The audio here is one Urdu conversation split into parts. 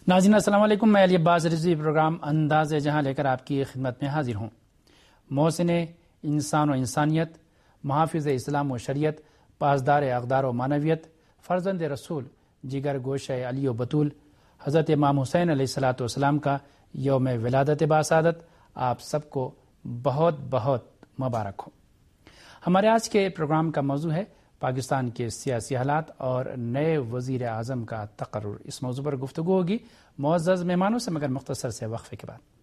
ناظرین السلام علیکم، میں علی عباس رضوی پروگرام انداز جہاں لے کر آپ کی خدمت میں حاضر ہوں۔ محسن انسان و انسانیت، محافظ اسلام و شریعت، پاسدار اقدار و معنویت، فرزند رسول، جگر گوشہ علی و بطول، حضرت امام حسین علیہ الصلاۃ والسلام کا یوم ولادت باسعادت آپ سب کو بہت بہت مبارک ہو۔ ہمارے آج کے پروگرام کا موضوع ہے پاکستان کے سیاسی حالات اور نئے وزیر اعظم کا تقرر۔ اس موضوع پر گفتگو ہوگی معزز مہمانوں سے، مگر مختصر سے وقفے کے بعد۔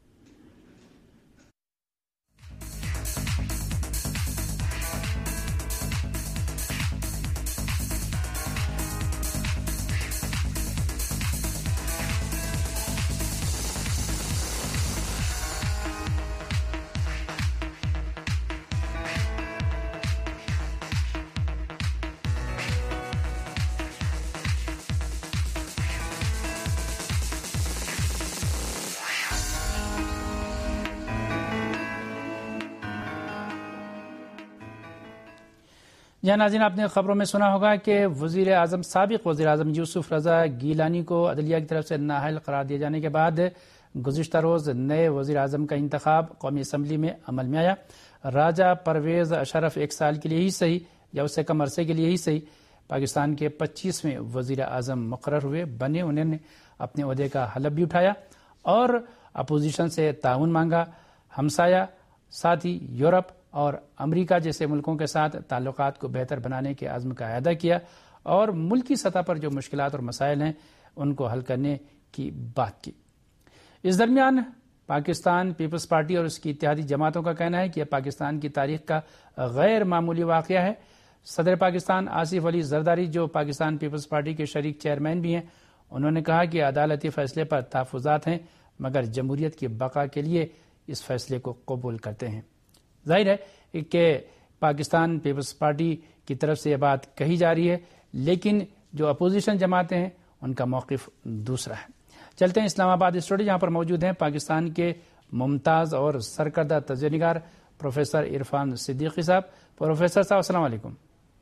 جہاں ناظرین، آپ نے خبروں میں سنا ہوگا کہ سابق وزیر اعظم یوسف رضا گیلانی کو عدلیہ کی طرف سے نااہل قرار دیے جانے کے بعد گزشتہ روز نئے وزیر اعظم کا انتخاب قومی اسمبلی میں عمل میں آیا۔ راجہ پرویز اشرف ایک سال کے لیے ہی صحیح یا اس سے کم عرصے کے لیے ہی صحیح پاکستان کے 25ویں وزیر اعظم مقرر ہوئے بنے۔ انہوں نے اپنے عہدے کا حلف بھی اٹھایا اور اپوزیشن سے تعاون مانگا۔ ہمسایہ ساتھی یورپ اور امریکہ جیسے ملکوں کے ساتھ تعلقات کو بہتر بنانے کے عزم کا اعادہ کیا اور ملکی سطح پر جو مشکلات اور مسائل ہیں ان کو حل کرنے کی بات کی۔ اس درمیان پاکستان پیپلز پارٹی اور اس کی اتحادی جماعتوں کا کہنا ہے کہ یہ پاکستان کی تاریخ کا غیر معمولی واقعہ ہے۔ صدر پاکستان آصف علی زرداری، جو پاکستان پیپلز پارٹی کے شریک چیئرمین بھی ہیں، انہوں نے کہا کہ عدالتی فیصلے پر تحفظات ہیں مگر جمہوریت کی بقا کے لیے اس فیصلے کو قبول کرتے ہیں۔ ظاہر ہے کہ پاکستان پیپلز پارٹی کی طرف سے یہ بات کہی جا رہی ہے، لیکن جو اپوزیشن جماعتیں ہیں ان کا موقف دوسرا ہے۔ چلتے ہیں اسلام آباد اسٹوڈیو، جہاں پر موجود ہیں پاکستان کے ممتاز اور سرکردہ تجزیہ نگار پروفیسر عرفان صدیقی صاحب۔ پروفیسر صاحب السلام علیکم۔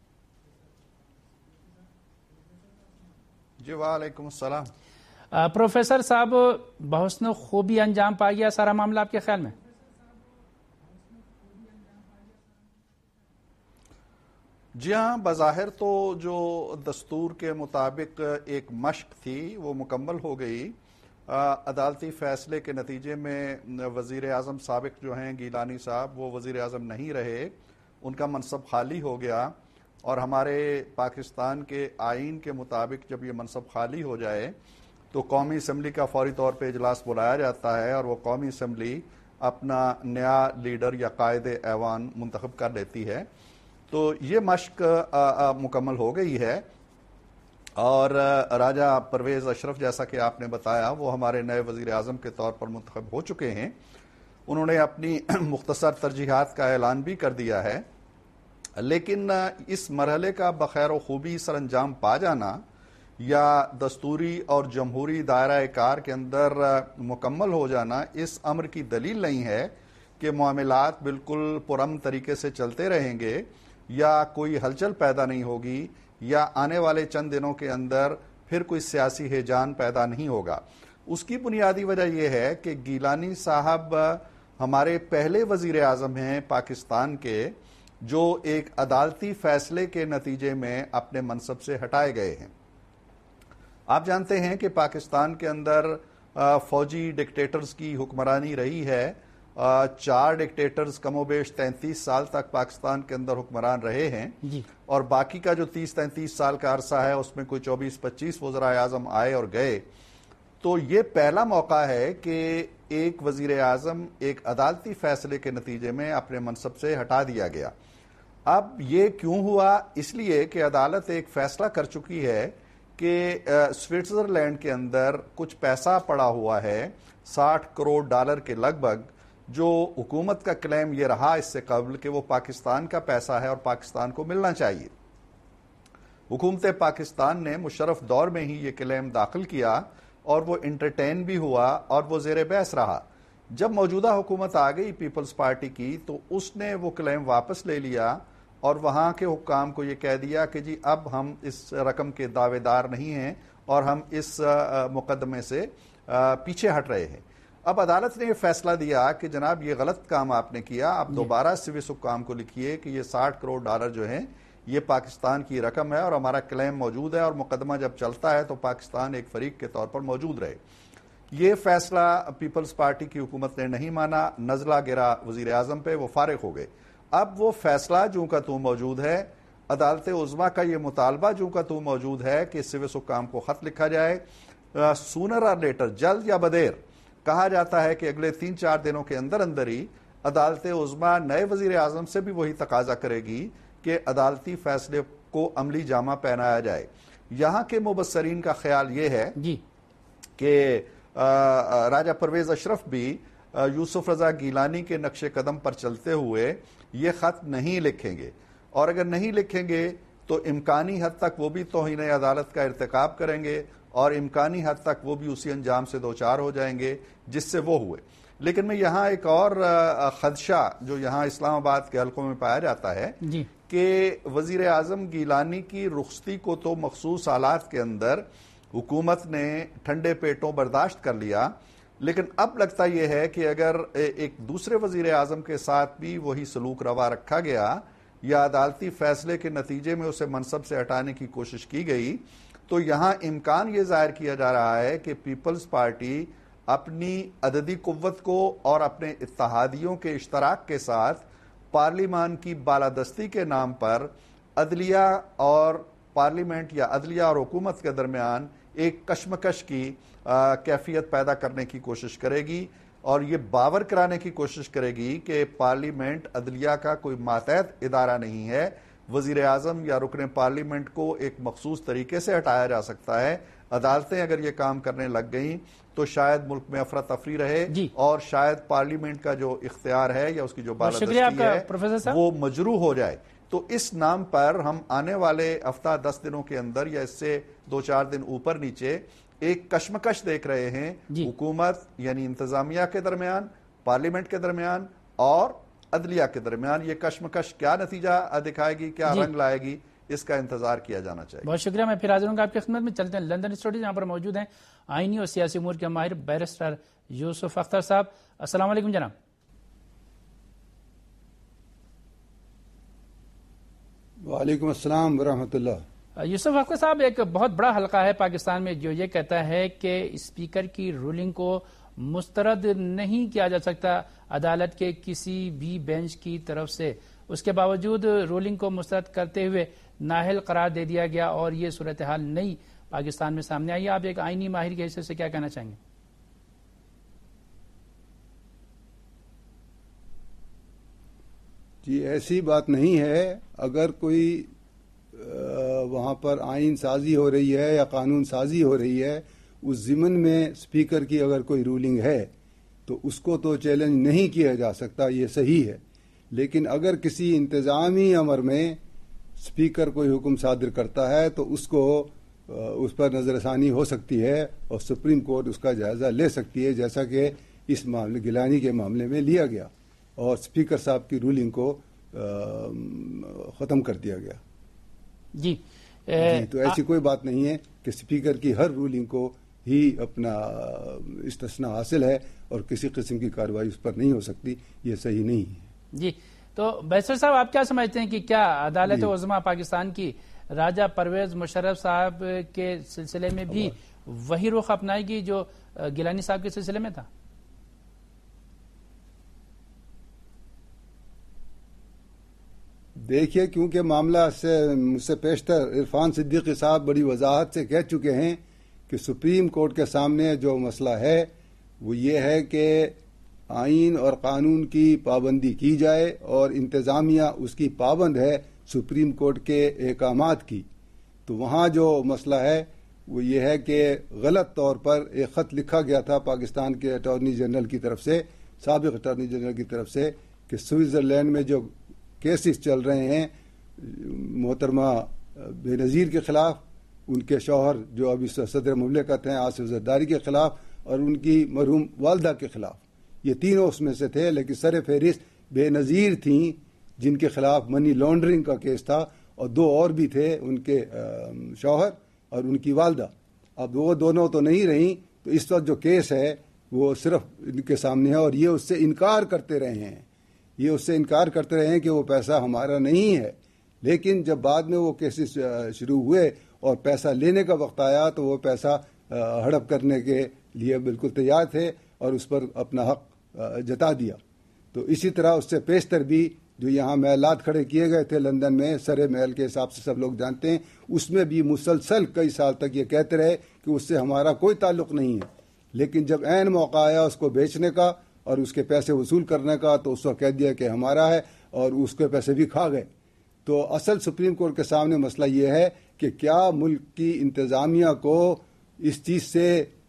جی وعلیکم السلام۔ پروفیسر صاحب، بحسن خوبی انجام پا گیا سارا معاملہ آپ کے خیال میں؟ جی ہاں، بظاہر تو جو دستور کے مطابق ایک مشق تھی وہ مکمل ہو گئی۔ عدالتی فیصلے کے نتیجے میں وزیر اعظم سابق جو ہیں گیلانی صاحب، وہ وزیر اعظم نہیں رہے، ان کا منصب خالی ہو گیا اور ہمارے پاکستان کے آئین کے مطابق جب یہ منصب خالی ہو جائے تو قومی اسمبلی کا فوری طور پہ اجلاس بلایا جاتا ہے اور وہ قومی اسمبلی اپنا نیا لیڈر یا قائد ایوان منتخب کر لیتی ہے۔ تو یہ مشق مکمل ہو گئی ہے اور راجہ پرویز اشرف، جیسا کہ آپ نے بتایا، وہ ہمارے نئے وزیر اعظم کے طور پر منتخب ہو چکے ہیں۔ انہوں نے اپنی مختصر ترجیحات کا اعلان بھی کر دیا ہے، لیکن اس مرحلے کا بخیر و خوبی سر انجام پا جانا یا دستوری اور جمہوری دائرہ کار کے اندر مکمل ہو جانا اس امر کی دلیل نہیں ہے کہ معاملات بالکل پرامن طریقے سے چلتے رہیں گے یا کوئی ہلچل پیدا نہیں ہوگی یا آنے والے چند دنوں کے اندر پھر کوئی سیاسی ہیجان پیدا نہیں ہوگا۔ اس کی بنیادی وجہ یہ ہے کہ گیلانی صاحب ہمارے پہلے وزیر اعظم ہیں پاکستان کے جو ایک عدالتی فیصلے کے نتیجے میں اپنے منصب سے ہٹائے گئے ہیں۔ آپ جانتے ہیں کہ پاکستان کے اندر فوجی ڈکٹیٹرز کی حکمرانی رہی ہے۔ 4 ڈکٹیٹرز کم و بیش 33 سال تک پاکستان کے اندر حکمران رہے ہیں اور باقی کا جو 30-33 سال کا عرصہ ہے اس میں کوئی 24-25 وزراء اعظم آئے اور گئے۔ تو یہ پہلا موقع ہے کہ ایک وزیر اعظم ایک عدالتی فیصلے کے نتیجے میں اپنے منصب سے ہٹا دیا گیا۔ اب یہ کیوں ہوا؟ اس لیے کہ عدالت ایک فیصلہ کر چکی ہے کہ سوئٹزرلینڈ کے اندر کچھ پیسہ پڑا ہوا ہے $60 کروڑ کے لگ بھگ، جو حکومت کا کلیم یہ رہا اس سے قبل کہ وہ پاکستان کا پیسہ ہے اور پاکستان کو ملنا چاہیے۔ حکومت پاکستان نے مشرف دور میں ہی یہ کلیم داخل کیا اور وہ انٹرٹین بھی ہوا اور وہ زیر بحث رہا۔ جب موجودہ حکومت آ گئی پیپلز پارٹی کی تو اس نے وہ کلیم واپس لے لیا اور وہاں کے حکام کو یہ کہہ دیا کہ جی اب ہم اس رقم کے دعوے دار نہیں ہیں اور ہم اس مقدمے سے پیچھے ہٹ رہے ہیں. اب عدالت نے یہ فیصلہ دیا کہ جناب یہ غلط کام آپ نے کیا, آپ دوبارہ سوئس حکام کو لکھیے کہ یہ $60 کروڑ جو ہیں یہ پاکستان کی رقم ہے اور ہمارا کلیم موجود ہے اور مقدمہ جب چلتا ہے تو پاکستان ایک فریق کے طور پر موجود رہے. یہ فیصلہ پیپلز پارٹی کی حکومت نے نہیں مانا, نزلہ گرا وزیر اعظم پہ, وہ فارغ ہو گئے. اب وہ فیصلہ جو کا تو موجود ہے, عدالت عظمیٰ کا یہ مطالبہ جو کا تو موجود ہے کہ سوئس حکام کو خط لکھا جائے, سونر اور لیٹر, جلد یا بدیر. کہا جاتا ہے کہ اگلے 3-4 دنوں کے اندر اندر ہی عدالت عظمیٰ نئے وزیر اعظم سے بھی وہی تقاضا کرے گی کہ عدالتی فیصلے کو عملی جامہ پہنایا جائے. یہاں کے مبصرین کا خیال یہ ہے کہ راجہ پرویز اشرف بھی یوسف رضا گیلانی کے نقش قدم پر چلتے ہوئے یہ خط نہیں لکھیں گے, اور اگر نہیں لکھیں گے تو امکانی حد تک وہ بھی توہین عدالت کا ارتکاب کریں گے اور امکانی حد تک وہ بھی اسی انجام سے دوچار ہو جائیں گے جس سے وہ ہوئے. لیکن میں یہاں ایک اور خدشہ جو یہاں اسلام آباد کے حلقوں میں پایا جاتا ہے کہ وزیر اعظم گیلانی کی رخصتی کو تو مخصوص حالات کے اندر حکومت نے ٹھنڈے پیٹوں برداشت کر لیا, لیکن اب لگتا یہ ہے کہ اگر ایک دوسرے وزیر اعظم کے ساتھ بھی وہی سلوک روا رکھا گیا یا عدالتی فیصلے کے نتیجے میں اسے منصب سے ہٹانے کی کوشش کی گئی تو یہاں امکان یہ ظاہر کیا جا رہا ہے کہ پیپلز پارٹی اپنی عددی قوت کو اور اپنے اتحادیوں کے اشتراک کے ساتھ پارلیمان کی بالادستی کے نام پر عدلیہ اور پارلیمنٹ یا عدلیہ اور حکومت کے درمیان ایک کشمکش کی کیفیت پیدا کرنے کی کوشش کرے گی اور یہ باور کرانے کی کوشش کرے گی کہ پارلیمنٹ عدلیہ کا کوئی ماتحت ادارہ نہیں ہے, وزیر اعظم یا رکن پارلیمنٹ کو ایک مخصوص طریقے سے ہٹایا جا سکتا ہے. عدالتیں اگر یہ کام کرنے لگ گئیں تو شاید ملک میں افراتفری رہے اور شاید پارلیمنٹ کا جو اختیار ہے یا اس کی جو بالادستی ہے وہ مجروح ہو جائے. تو اس نام پر ہم آنے والے ہفتہ 10 دنوں کے اندر یا اس سے 2-4 دن اوپر نیچے ایک کشمکش دیکھ رہے ہیں حکومت یعنی انتظامیہ کے درمیان, پارلیمنٹ کے درمیان اور عدلیہ کے درمیان. یہ کشمکش کیا نتیجہ دکھائے گی, کیا رنگ لائے گی, اس کا انتظار کیا جانا چاہیے. بہت شکریہ. میں پھر حاضر ہوں گا آپ کی خدمت میں. چلتے ہیں لندن اسٹوڈیو, یہاں پر موجود ہیں آئینی اور سیاسی امور کے ماہر بیرسٹر یوسف اختر صاحب. السلام علیکم جناب. وعلیکم السلام ورحمۃ اللہ. یوسف اختر صاحب, ایک بہت بڑا حلقہ ہے پاکستان میں جو یہ کہتا ہے کہ اسپیکر کی رولنگ کو مسترد نہیں کیا جا سکتا عدالت کے کسی بھی بینچ کی طرف سے. اس کے باوجود رولنگ کو مسترد کرتے ہوئے نااہل قرار دے دیا گیا اور یہ صورتحال نئی پاکستان میں سامنے آئی. آپ ایک آئینی ماہر کے حیثیت سے کیا کہنا چاہیں گے؟ جی ایسی بات نہیں ہے. اگر کوئی وہاں پر آئین سازی ہو رہی ہے یا قانون سازی ہو رہی ہے, اس ضمن میں اسپیکر کی اگر کوئی رولنگ ہے تو اس کو تو چیلنج نہیں کیا جا سکتا, یہ صحیح ہے. لیکن اگر کسی انتظامی امر میں اسپیکر کوئی حکم صادر کرتا ہے تو اس کو اس پر نظر ثانی ہو سکتی ہے اور سپریم کورٹ اس کا جائزہ لے سکتی ہے, جیسا کہ اس معاملے گیلانی کے معاملے میں لیا گیا اور اسپیکر صاحب کی رولنگ کو ختم کر دیا گیا. جی تو ایسی کوئی بات نہیں ہے کہ اسپیکر کی ہر رولنگ کو ہی اپنا استثناء حاصل ہے اور کسی قسم کی کارروائی اس پر نہیں ہو سکتی, یہ صحیح نہیں ہے. جی تو بیرسٹر صاحب, آپ کیا سمجھتے ہیں کہ کیا عدالت عظمیٰ پاکستان کی راجہ پرویز مشرف صاحب کے سلسلے میں بھی وہی رخ اپنائے گی جو گیلانی صاحب کے سلسلے میں تھا؟ دیکھیے, کیونکہ معاملہ مجھ سے پیشتر عرفان صدیقی صاحب بڑی وضاحت سے کہہ چکے ہیں کہ سپریم کورٹ کے سامنے جو مسئلہ ہے وہ یہ ہے کہ آئین اور قانون کی پابندی کی جائے اور انتظامیہ اس کی پابند ہے سپریم کورٹ کے احکامات کی. تو وہاں جو مسئلہ ہے وہ یہ ہے کہ غلط طور پر ایک خط لکھا گیا تھا پاکستان کے اٹارنی جنرل کی طرف سے, سابق اٹارنی جنرل کی طرف سے, کہ سوئٹزرلینڈ میں جو کیسز چل رہے ہیں محترمہ بے نظیر کے خلاف, ان کے شوہر جو ابھی صدر مملکت ہیں آصف زرداری کے خلاف اور ان کی مرحوم والدہ کے خلاف, یہ تینوں اس میں سے تھے. لیکن سر فہرست بے نظیر تھیں جن کے خلاف منی لانڈرنگ کا کیس تھا, اور 2 اور بھی تھے, ان کے شوہر اور ان کی والدہ. اب وہ دونوں تو نہیں رہیں تو اس وقت جو کیس ہے وہ صرف ان کے سامنے ہے، اور یہ اس سے انکار کرتے رہے ہیں کہ وہ پیسہ ہمارا نہیں ہے. لیکن جب بعد میں وہ کیسز شروع ہوئے اور پیسہ لینے کا وقت آیا تو وہ پیسہ ہڑپ کرنے کے لیے بالکل تیار تھے اور اس پر اپنا حق جتا دیا. تو اسی طرح اس سے پیشتر بھی جو یہاں محلات کھڑے کیے گئے تھے لندن میں سرے محل کے حساب سے سب لوگ جانتے ہیں، اس میں بھی مسلسل کئی سال تک یہ کہتے رہے کہ اس سے ہمارا کوئی تعلق نہیں ہے. لیکن جب عین موقع آیا اس کو بیچنے کا اور اس کے پیسے وصول کرنے کا تو اس وقت کہہ دیا کہ ہمارا ہے، اور اس کے پیسے بھی کھا گئے. تو اصل سپریم کورٹ کے سامنے مسئلہ یہ ہے کہ کیا ملک کی انتظامیہ کو اس چیز سے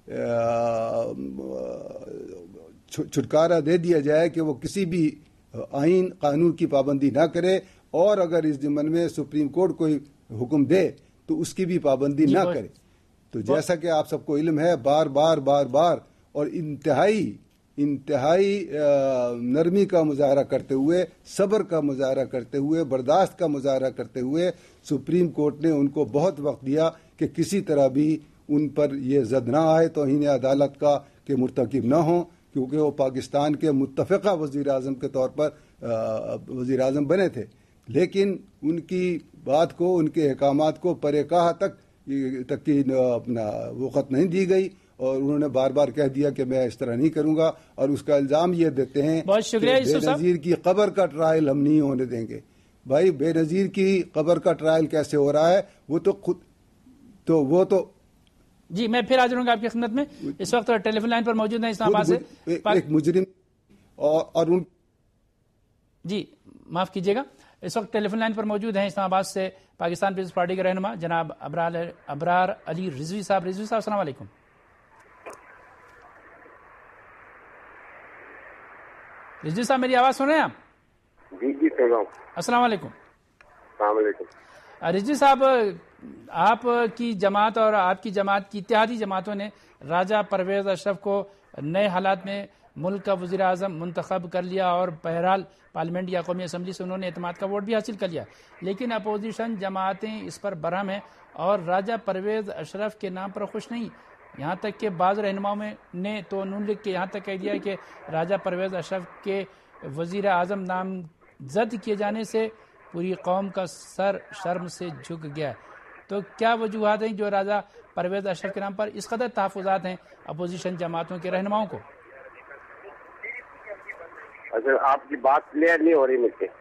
چھٹکارا دے دیا جائے کہ وہ کسی بھی آئین قانون کی پابندی نہ کرے، اور اگر اس ضمن میں سپریم کورٹ کوئی حکم دے تو اس کی بھی پابندی نہ کرے. تو جیسا کہ آپ سب کو علم ہے، بار بار اور انتہائی نرمی کا مظاہرہ کرتے ہوئے، صبر کا مظاہرہ کرتے ہوئے، برداشت کا مظاہرہ کرتے ہوئے سپریم کورٹ نے ان کو بہت وقت دیا کہ کسی طرح بھی ان پر یہ زد نہ آئے، توہین عدالت کا کہ مرتکب نہ ہوں، کیونکہ وہ پاکستان کے متفقہ وزیر اعظم کے طور پر وزیر اعظم بنے تھے. لیکن ان کی بات کو، ان کے احکامات کو پرکاہ تک کی اپنا وقت نہیں دی گئی، اور انہوں نے بار بار کہہ دیا کہ میں اس طرح نہیں کروں گا، اور اس کا الزام یہ دیتے ہیں کہ بے نظیر کی قبر کا ٹرائل ہم نہیں ہونے دیں گے. بھائی بے نظیر کی قبر کا ٹرائل کیسے ہو رہا ہے؟ وہ تو جی میں پھر حاضر ہوں گا آپ کی خدمت میں. اس وقت ٹیلی فون لائن پر موجود ہیں اسلام آباد سے ایک مجرم اور ان جی معاف کیجیے گا، اس وقت ٹیلی فون لائن پر موجود ہیں اسلام آباد سے پاکستان پیپلز پارٹی کے رہنما جناب ابرار علی رضوی صاحب. رضوی صاحب السلام علیکم. رضوی صاحب میری آواز سن رہے ہیں آپ؟ جی سن رہا ہوں. السلام علیکم. السلام علیکم. رضوی صاحب، آپ کی جماعت اور آپ کی جماعت کی اتحادی جماعتوں نے راجہ پرویز اشرف کو نئے حالات میں ملک کا وزیر اعظم منتخب کر لیا، اور بہرحال پارلیمنٹ یا قومی اسمبلی سے انہوں نے اعتماد کا ووٹ بھی حاصل کر لیا. لیکن اپوزیشن جماعتیں اس پر برہم ہیں اور راجہ پرویز اشرف کے نام پر خوش نہیں. یہاں تک کہ بعض رہنماؤں نے تو نون لیگ کے یہاں تک کہہ دیا کہ راجہ پرویز اشرف کے وزیر اعظم نامزد کیے جانے سے پوری قوم کا سر شرم سے جھک گیا. تو کیا وجوہات ہیں جو راجہ پرویز اشرف کے نام پر اس قدر تحفظات ہیں اپوزیشن جماعتوں کے رہنماؤں کو؟ اچھا، آپ کی بات کلیئر نہیں ہو رہی مجھ سے.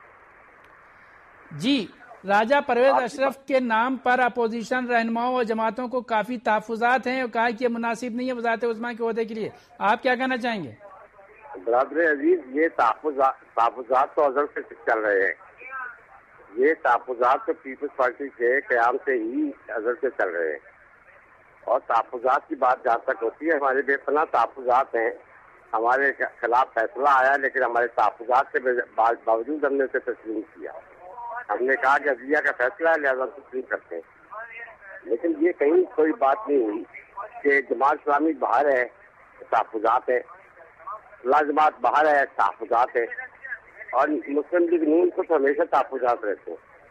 جی، راجہ پرویز اشرف کے نام پر اپوزیشن رہنماؤں اور جماعتوں کو کافی تحفظات ہیں اور کہا کہ یہ مناسب نہیں ہے وزارت عظمیٰ کے عہدے کے لیے. آپ کیا کہنا چاہیں گے؟ برادر عزیز، یہ تحفظات تو ازل سے چل رہے ہیں. یہ تحفظات تو پیپلز پارٹی کے قیام سے ہی ازل سے چل رہے ہیں. اور تحفظات کی بات جہاں تک ہوتی ہے، ہمارے بے پناہ تحفظات ہیں. ہمارے خلاف فیصلہ آیا لیکن ہمارے تحفظات کے باوجود ہم نے اسے تسلیم کیا. ہم نے کہا کہ عدلیہ کا فیصلہ ہے لہٰذا تسلیم کرتے ہیں. لیکن یہ کہیں کوئی بات نہیں ہوئی کہ جماعت اسلامی باہر ہے، تحفظات ہے، اللہ جماعت باہر ہے، تحفظات ہے، اور مسلم لیگ نون کو تو ہمیشہ تحفظات رہتے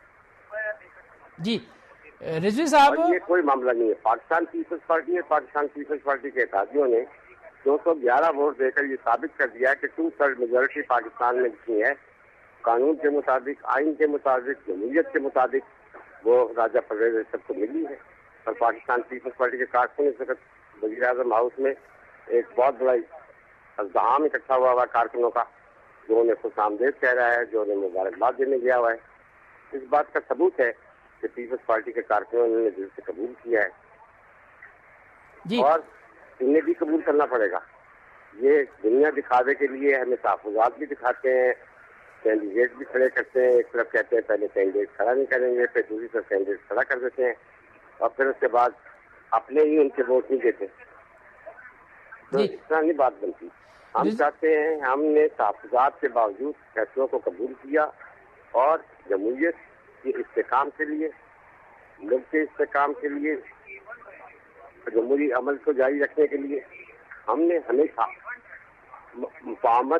ہیں. جی رضوی صاحب، یہ کوئی معاملہ نہیں ہے. پاکستان پیپلز پارٹی ہے، پاکستان پیپلز پارٹی کے اتحادیوں نے 211 ووٹ دے کر یہ ثابت کر دیا کہ 2/3 میجورٹی پاکستان میں جتنی ہے، قانون کے مطابق، آئین کے مطابق، جمہوریت کے مطابق وہ راجہ پرویز اشرف کو ملی ہے. اور پاکستان پیپلز پارٹی کے کارکنوں اس وقت وزیر اعظم ہاؤس میں ایک بہت بڑا ازدحام اکٹھا ہوا کارکنوں کا، جو انہیں خوش آمدید کہہ رہا ہے، جو انہیں مبارکباد دینے گیا ہوا ہے. اس بات کا ثبوت ہے کہ پیپلز پارٹی کے کارکنوں نے دل سے قبول کیا ہے جی، اور انہیں بھی قبول کرنا پڑے گا. یہ دنیا دکھاوے کے لیے ہمیں تحفظات بھی دکھاتے ہیں، کینڈیڈیٹ بھی کھڑے کرتے ہیں. ایک طرف کہتے ہیں پہلے کینڈیڈیٹ کھڑا نہیں کریں گے، پھر دوسری طرف کینڈیڈیٹ کھڑا کر دیتے ہیں، اور پھر اس کے بعد اپنے ہی ان کے ووٹ نہیں دیتے. تو اس طرح نہیں بات بنتی. ہم چاہتے ہیں، ہم نے تحفظات کے باوجود فیصلوں کو قبول کیا، اور جمہوریت کے استحکام کے لیے، ملک کے استحکام کے لیے، جمہوری عمل کو جاری رکھنے کے لیے ہم نے ہمیشہ مفاہمت،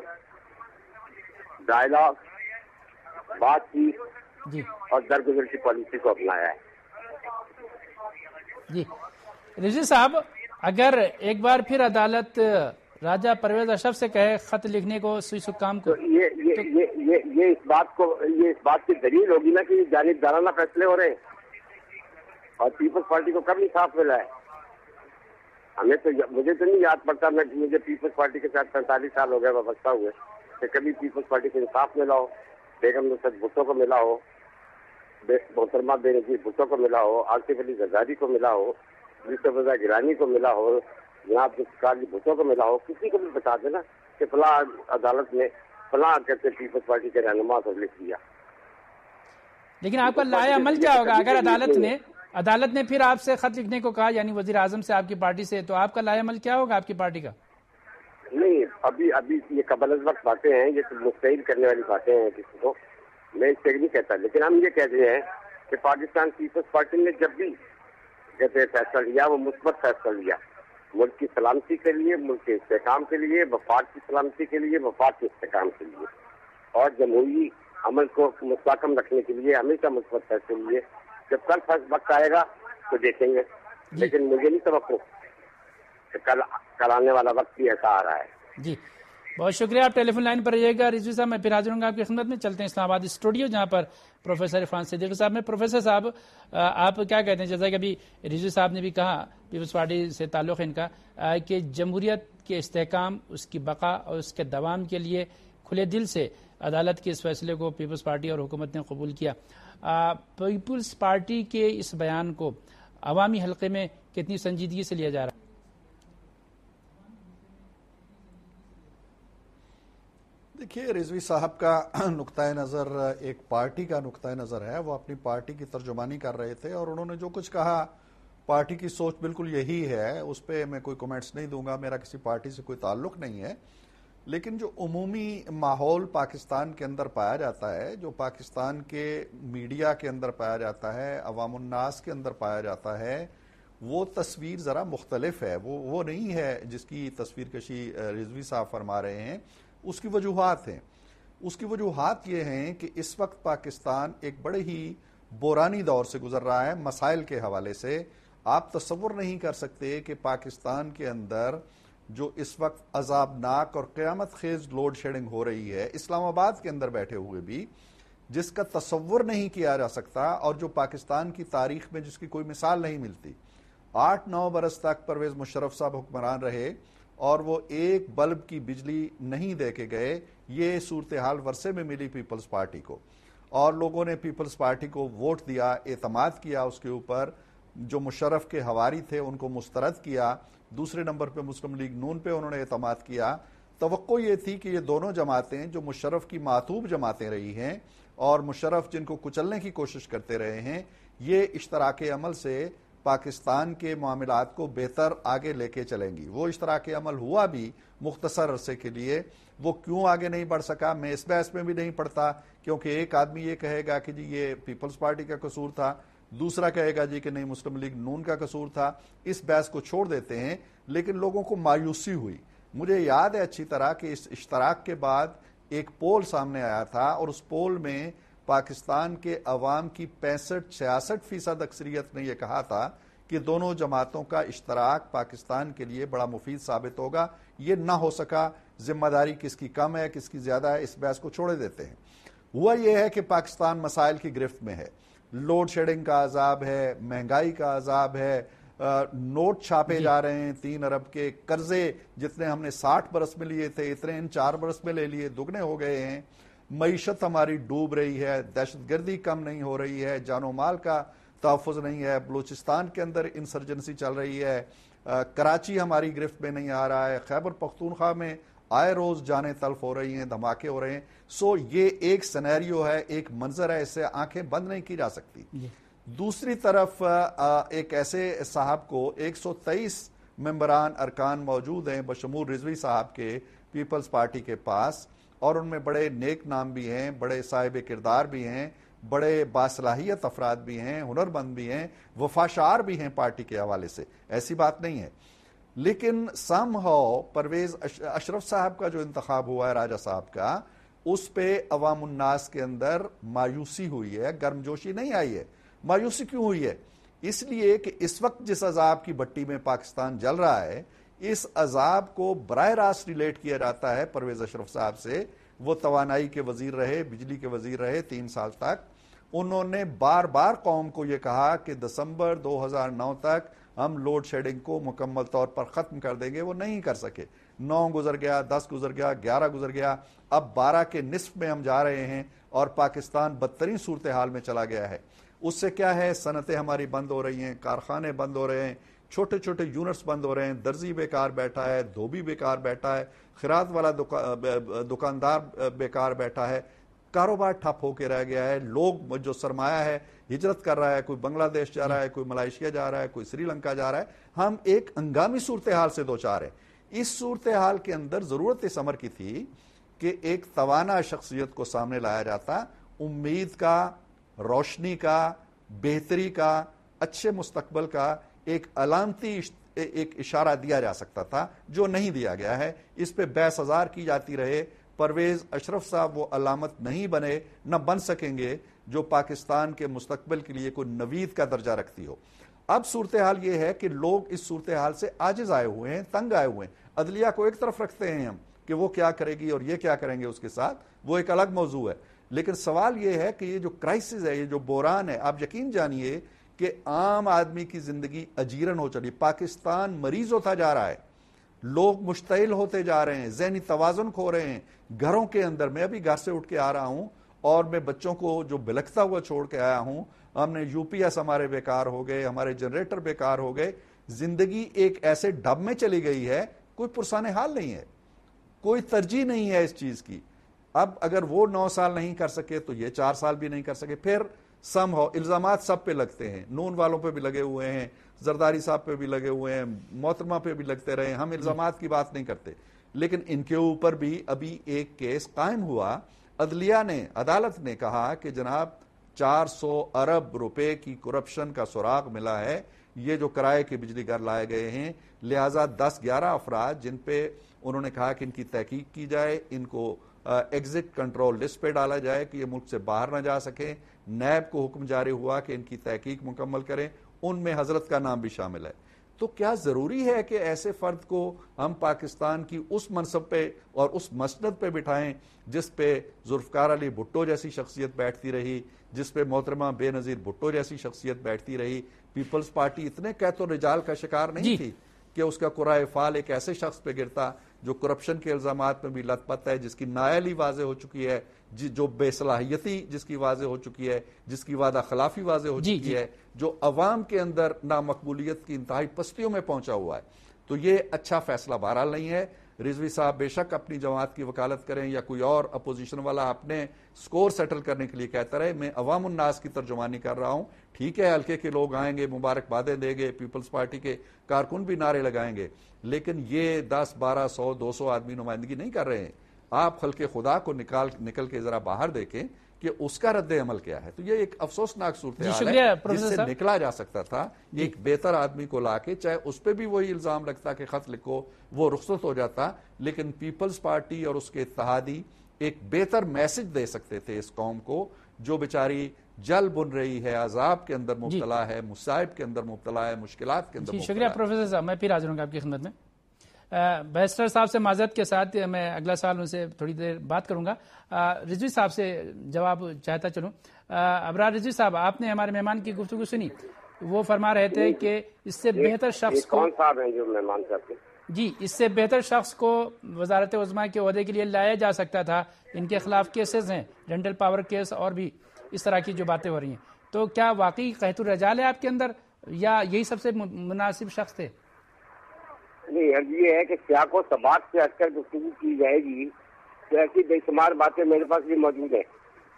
ڈائلاگ، بات چیت اور درگزر کی پالیسی کو اپنایا ہے. جی رضوی صاحب، اگر ایک بار پھر عدالت راجہ پرویز اشرف سے کہے خط لکھنے کو سوئس حکام کو، یہ اس بات کی دلیل ہوگی نا کہ یہ جانبدارانہ فیصلے ہو رہے ہیں، اور پیپلز پارٹی کو کب انصاف ملا ہے؟ مجھے تو نہیں یاد پڑتا، مجھے پیپلز پارٹی کے ساتھ 45 سال ہو گئے وابستہ ہوئے، کہ کبھی پیپلز پارٹی کو انصاف ملا ہو، بیگم نصرت بھٹو کو ملا ہو، محترمہ بے نظیر بھٹو کو ملا ہو، آصف علی زرداری کو ملا ہو، یوسف رضا گیلانی کو ملا ہو، جناب ذوالفقار علی بھٹو کو ملا ہو. کسی کو بھی بتا دینا کہ فلاں عدالت نے فلاں کہتے پیپلز پارٹی کے رہنما کو لکھ دیا. لیکن آپ کا لائے عمل کیا ہوگا اگر عدالت نے پھر آپ سے خط لکھنے کو کہا، یعنی وزیر اعظم سے آپ کی پارٹی سے، تو آپ کا لائے عمل کیا ہوگا آپ کی پارٹی کا؟ نہیں، ابھی یہ قبل از وقت باتیں ہیں، یہ مستعد کرنے والی باتیں ہیں کسی کو، میں اس سے نہیں کہتا. لیکن ہم یہ کہتے ہیں کہ پاکستان پیپلز پارٹی نے جب بھی کہتے فیصلہ لیا وہ مثبت فیصلہ لیا، ملک کی سلامتی کے لیے، ملک کے استحکام کے لیے، وفاق کی سلامتی کے لیے، وفاق کے استحکام کے لیے، اور جمہوری عمل کو مستحکم رکھنے کے لیے ہمیشہ مثبت فیصلے لیے. جب کل وقت آئے گا تو دیکھیں گے، لیکن مجھے نہیں توقع کہ کل آنے والا وقت بھی ایسا آ رہا ہے. جی بہت شکریہ، آپ ٹیلی فون لائن پر رہیے گا. رضوی صاحب میں پھر حاضر ہوں گا آپ کی خدمت میں. چلتے ہیں اسلام آباد اسٹوڈیو جہاں پر پروفیسر عرفان صدیقی صاحب میں. پروفیسر صاحب آپ کیا کہتے ہیں، جیسا کہ ابھی رضوی صاحب نے بھی کہا، پیپلز پارٹی سے تعلق ہے ان کا، کہ جمہوریت کے استحکام، اس کی بقا اور اس کے دوام کے لیے کھلے دل سے عدالت کے اس فیصلے کو پیپلز پارٹی اور حکومت نے قبول کیا. پیپلز پارٹی کے اس بیان کو عوامی حلقے میں کتنی سنجیدگی سے لیا جا رہا ہے؟ دیکھیے، رضوی صاحب کا نقطۂ نظر ایک پارٹی کا نقطۂ نظر ہے. وہ اپنی پارٹی کی ترجمانی کر رہے تھے اور انہوں نے جو کچھ کہا پارٹی کی سوچ بالکل یہی ہے، اس پہ میں کوئی کومنٹس نہیں دوں گا، میرا کسی پارٹی سے کوئی تعلق نہیں ہے. لیکن جو عمومی ماحول پاکستان کے اندر پایا جاتا ہے، جو پاکستان کے میڈیا کے اندر پایا جاتا ہے، عوام الناس کے اندر پایا جاتا ہے، وہ تصویر ذرا مختلف ہے. وہ نہیں ہے جس کی تصویر کشی رضوی صاحب فرما رہے ہیں. اس کی وجوہات ہیں. اس کی وجوہات یہ ہیں کہ اس وقت پاکستان ایک بڑے ہی بحرانی دور سے گزر رہا ہے. مسائل کے حوالے سے آپ تصور نہیں کر سکتے کہ پاکستان کے اندر جو اس وقت عذابناک اور قیامت خیز لوڈ شیڈنگ ہو رہی ہے، اسلام آباد کے اندر بیٹھے ہوئے بھی جس کا تصور نہیں کیا جا سکتا، اور جو پاکستان کی تاریخ میں جس کی کوئی مثال نہیں ملتی. 8-9 برس تک پرویز مشرف صاحب حکمران رہے اور وہ ایک بلب کی بجلی نہیں دے کے گئے. یہ صورتحال ورثے میں ملی پیپلز پارٹی کو، اور لوگوں نے پیپلز پارٹی کو ووٹ دیا، اعتماد کیا اس کے اوپر. جو مشرف کے ہواری تھے ان کو مسترد کیا. دوسرے نمبر پہ مسلم لیگ نون پہ انہوں نے اعتماد کیا. توقع یہ تھی کہ یہ دونوں جماعتیں جو مشرف کی ماتوب جماعتیں رہی ہیں اور مشرف جن کو کچلنے کی کوشش کرتے رہے ہیں، یہ اشتراک عمل سے پاکستان کے معاملات کو بہتر آگے لے کے چلیں گی. وہ اشتراک عمل ہوا بھی مختصر عرصے کے لیے. وہ کیوں آگے نہیں بڑھ سکا میں اس بحث میں بھی نہیں پڑتا، کیونکہ ایک آدمی یہ کہے گا کہ جی یہ پیپلز پارٹی کا قصور تھا، دوسرا کہے گا جی کہ نہیں مسلم لیگ نون کا قصور تھا. اس بحث کو چھوڑ دیتے ہیں. لیکن لوگوں کو مایوسی ہوئی. مجھے یاد ہے اچھی طرح کہ اس اشتراک کے بعد ایک پول سامنے آیا تھا، اور اس پول میں پاکستان کے عوام کی 65-66% اکثریت نے یہ کہا تھا کہ دونوں جماعتوں کا اشتراک پاکستان کے لیے بڑا مفید ثابت ہوگا. یہ نہ ہو سکا. ذمہ داری کس کی کم ہے کس کی زیادہ ہے، اس بحث کو چھوڑے دیتے ہیں. ہوا یہ ہے کہ پاکستان مسائل کی گرفت میں ہے. لوڈ شیڈنگ کا عذاب ہے، مہنگائی کا عذاب ہے، نوٹ چھاپے جا رہے ہیں 3 ارب کے. قرضے جتنے ہم نے 60 برس میں لیے تھے اتنے ان 4 برس میں لے لیے، دگنے ہو گئے ہیں. معیشت ہماری ڈوب رہی ہے، دہشت گردی کم نہیں ہو رہی ہے، جان و مال کا تحفظ نہیں ہے، بلوچستان کے اندر انسرجنسی چل رہی ہے، کراچی ہماری گرفت میں نہیں آ رہا ہے، خیبر پختونخوا میں آئے روز جانیں تلف ہو رہی ہیں، دھماکے ہو رہے ہیں. یہ ایک سینیریو ہے، ایک منظر ہے، اس سے آنکھیں بند نہیں کی جا سکتی. دوسری طرف ایک ایسے صاحب کو 123 ممبران ارکان موجود ہیں بشمول رضوی صاحب کے پیپلز پارٹی کے پاس، اور ان میں بڑے نیک نام بھی ہیں، بڑے صاحب کردار بھی ہیں، بڑے باصلاحیت افراد بھی ہیں، ہنرمند بھی ہیں، وفاشار بھی ہیں پارٹی کے حوالے سے، ایسی بات نہیں ہے. لیکن سم ہاؤ پرویز اشرف صاحب کا جو انتخاب ہوا ہے راجہ صاحب کا، اس پہ عوام الناس کے اندر مایوسی ہوئی ہے، گرمجوشی نہیں آئی ہے. مایوسی کیوں ہوئی ہے؟ اس لیے کہ اس وقت جس عذاب کی بھٹی میں پاکستان جل رہا ہے، اس عذاب کو براہ راست ریلیٹ کیا جاتا ہے پرویز اشرف صاحب سے۔ وہ توانائی کے وزیر رہے، بجلی کے وزیر رہے 3 سال تک۔ انہوں نے بار بار قوم کو یہ کہا کہ دسمبر 2009 تک ہم لوڈ شیڈنگ کو مکمل طور پر ختم کر دیں گے، وہ نہیں کر سکے۔ 9 گزر گیا، 10 گزر گیا، 11 گزر گیا، اب 12 کے نصف میں ہم جا رہے ہیں اور پاکستان بدترین صورتحال میں چلا گیا ہے۔ اس سے کیا ہے، صنعتیں ہماری بند ہو رہی ہیں، کارخانے بند ہو رہے ہیں، چھوٹے چھوٹے یونٹس بند ہو رہے ہیں، درزی بیکار بیٹھا ہے، دھوبی بیکار بیٹھا ہے، خیرات والا دکاندار بیکار بیٹھا ہے، کاروبار ٹھپ ہو کے رہ گیا ہے۔ لوگ جو سرمایہ ہے ہجرت کر رہا ہے، کوئی بنگلہ دیش جا رہا ہے، کوئی ملائیشیا جا رہا ہے، کوئی سری لنکا جا رہا ہے۔ ہم ایک ہنگامی صورتحال سے دوچار ہیں۔ اس صورتحال کے اندر ضرورت اس امر کی تھی کہ ایک توانا شخصیت کو سامنے لایا جاتا، امید کا، روشنی کا، بہتری کا، اچھے مستقبل کا ایک علامتی ایک اشارہ دیا جا سکتا تھا، جو نہیں دیا گیا ہے۔ اس پہ بحث ہزار کی جاتی رہے، پرویز اشرف صاحب وہ علامت نہیں بنے، نہ بن سکیں گے جو پاکستان کے مستقبل کے لیے کوئی نوید کا درجہ رکھتی ہو۔ اب صورتحال یہ ہے کہ لوگ اس صورتحال سے عاجز آئے ہوئے ہیں، تنگ آئے ہوئے ہیں۔ عدلیہ کو ایک طرف رکھتے ہیں ہم کہ وہ کیا کرے گی اور یہ کیا کریں گے اس کے ساتھ، وہ ایک الگ موضوع ہے۔ لیکن سوال یہ ہے کہ یہ جو کرائسس ہے، یہ جو بحران ہے، آپ یقین جانیے کہ عام آدمی کی زندگی اجیرن ہو چلی۔ پاکستان مریض ہوتا جا رہا ہے، لوگ مشتعل ہوتے جا رہے ہیں، ذہنی توازن کھو رہے ہیں گھروں کے اندر۔ میں ابھی گھر سے اٹھ کے آ رہا ہوں اور میں بچوں کو جو بلکتا ہوا چھوڑ کے آیا ہوں، ہم نے یو پی ایس ہمارے بیکار ہو گئے، ہمارے جنریٹر بیکار ہو گئے، زندگی ایک ایسے ڈب میں چلی گئی ہے، کوئی پرسان حال نہیں ہے، کوئی ترجیح نہیں ہے اس چیز کی۔ اب اگر وہ 9 سال نہیں کر سکے تو یہ 4 سال بھی نہیں کر سکے۔ پھر سم ہو الزامات سب پہ لگتے ہیں، نون والوں پہ بھی لگے ہوئے ہیں، زرداری صاحب پہ بھی لگے ہوئے ہیں، محترمہ پہ بھی لگتے رہے۔ ہم الزامات کی بات نہیں کرتے، لیکن ان کے اوپر بھی ابھی ایک کیس قائم ہوا۔ عدلیہ نے، عدالت نے کہا کہ جناب 400 ارب روپے کی کرپشن کا سراغ ملا ہے، یہ جو کرائے کے بجلی گھر لائے گئے ہیں، لہٰذا 10-11 افراد جن پہ انہوں نے کہا کہ ان کی تحقیق کی جائے، ان کو ایگزٹ کنٹرول لسٹ پہ ڈالا جائے کہ یہ ملک سے باہر نہ جا سکیں۔ نیب کو حکم جاری ہوا کہ ان کی تحقیق مکمل کریں، ان میں حضرت کا نام بھی شامل ہے۔ تو کیا ضروری ہے کہ ایسے فرد کو ہم پاکستان کی اس منصب پہ اور اس مسند پہ بٹھائیں جس پہ ذوالفقار علی بھٹو جیسی شخصیت بیٹھتی رہی، جس پہ محترمہ بے نظیر بھٹو جیسی شخصیت بیٹھتی رہی؟ پیپلز پارٹی اتنے قحط و رجال کا شکار نہیں تھی کہ اس کا قرائے فعال ایک ایسے شخص پہ گرتا جو کرپشن کے الزامات میں بھی لت پت ہے، جس کی نااہلی واضح ہو چکی ہے، جو بے صلاحیتی جس کی واضح ہو چکی ہے، جس کی وعدہ خلافی واضح ہو چکی ہے، جو عوام کے اندر نامقبولیت کی انتہائی پستیوں میں پہنچا ہوا ہے۔ تو یہ اچھا فیصلہ بہرحال نہیں ہے۔ رضوی صاحب بے شک اپنی جماعت کی وکالت کریں یا کوئی اور اپوزیشن والا اپنے سکور سیٹل کرنے کے لیے کہتا رہے، میں عوام الناس کی ترجمانی کر رہا ہوں۔ ٹھیک ہے، حلقے کے لوگ آئیں گے، مبارکبادیں دیں گے، پیپلز پارٹی کے کارکن بھی نعرے لگائیں گے، لیکن یہ 10 12 100 200 آدمی نمائندگی نہیں کر رہے ہیں۔ آپ خلق خدا کو نکل کے ذرا باہر دیکھیں کہ اس کا رد عمل کیا ہے۔ تو یہ ایک افسوسناک صورتحال ہے جس سے نکلا جا سکتا تھا۔ ایک بہتر آدمی کو لا کے، چاہے اس پہ بھی وہی الزام لگتا کہ خط لکھو، وہ رخصت ہو جاتا، لیکن پیپلز پارٹی اور اس کے اتحادی ایک بہتر میسج دے سکتے تھے اس قوم کو جو بیچاری جل بن رہی ہے، عذاب کے اندر مبتلا ہے، مصائب کے اندر مبتلا ہے، مشکلات کے اندر مبتلا ہے۔ شکریہ پروفیسر صاحب، میں پھر حاضر ہوں گا آپ کی خدمت میں۔ بیرسٹر صاحب سے معذرت کے ساتھ میں اگلا سال ان سے تھوڑی دیر بات کروں گا۔ رضوی صاحب سے جواب چاہتا چلوں۔ ابرار رضوی صاحب، آپ نے ہمارے مہمان کی گفتگو سنی، وہ فرما رہے تھے کہ اس سے بہتر شخص کو، کون صاحب ہیں جو مہمان صاحب؟ جی، اس سے بہتر شخص کو وزارت عظمیٰ کے عہدے کے لیے لایا جا سکتا تھا، ان کے خلاف کیسز ہیں، رینڈل پاور کیس اور بھی اس طرح کی جو باتیں ہو رہی ہیں۔ تو کیا واقعی قحط الرجال ہے آپ کے اندر یا یہی سب سے مناسب شخص تھے؟ نہیں، عرض یہ ہے کہ سیاق و سباق سے ہٹ کر گفتگو کی جائے گی تو ایسی بے شمار باتیں میرے پاس بھی موجود ہیں۔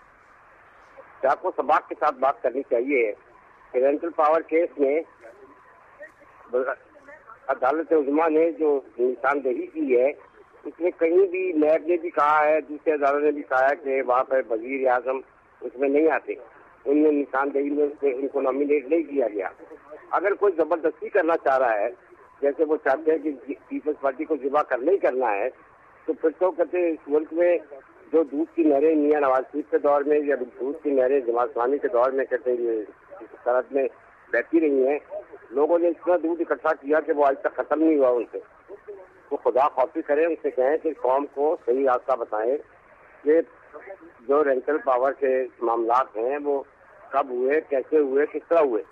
سیاق و سباق کے ساتھ بات کرنی چاہیے کہ رینٹل پاور کیس میں عدالت عظمیٰ نے جو نشاندہی کی ہے، اس میں کہیں بھی نیب نے بھی کہا ہے، دوسرے اداروں نے بھی کہا ہے کہ وہاں پر وزیر اعظم اس میں نہیں آتے، ان نے نشاندہی میں ان کو نامینیٹ نہیں کیا گیا۔ اگر کوئی زبردستی کرنا چاہ رہا ہے، جیسے وہ چاہتے ہیں کہ پیپلز پارٹی کو ذبح کرنا ہی کرنا ہے، تو پھر تو کہتے ہیں اس ملک میں جو دودھ کی نہریں میاں نواز شریف کے دور میں یا دودھ کی نہریں جماعت اسلامی کے دور میں کہتے ہیں سرحد میں بہتی رہی ہیں. لوگوں نے اتنا دودھ اکٹھا کیا کہ وہ آج تک ختم نہیں ہوا ان سے. وہ خدا خوفی کریں, ان سے کہیں کہ قوم کو صحیح راستہ بتائیں کہ جو رینٹل پاور کے معاملات ہیں وہ کب ہوئے, کیسے ہوئے, کس طرح ہوئے.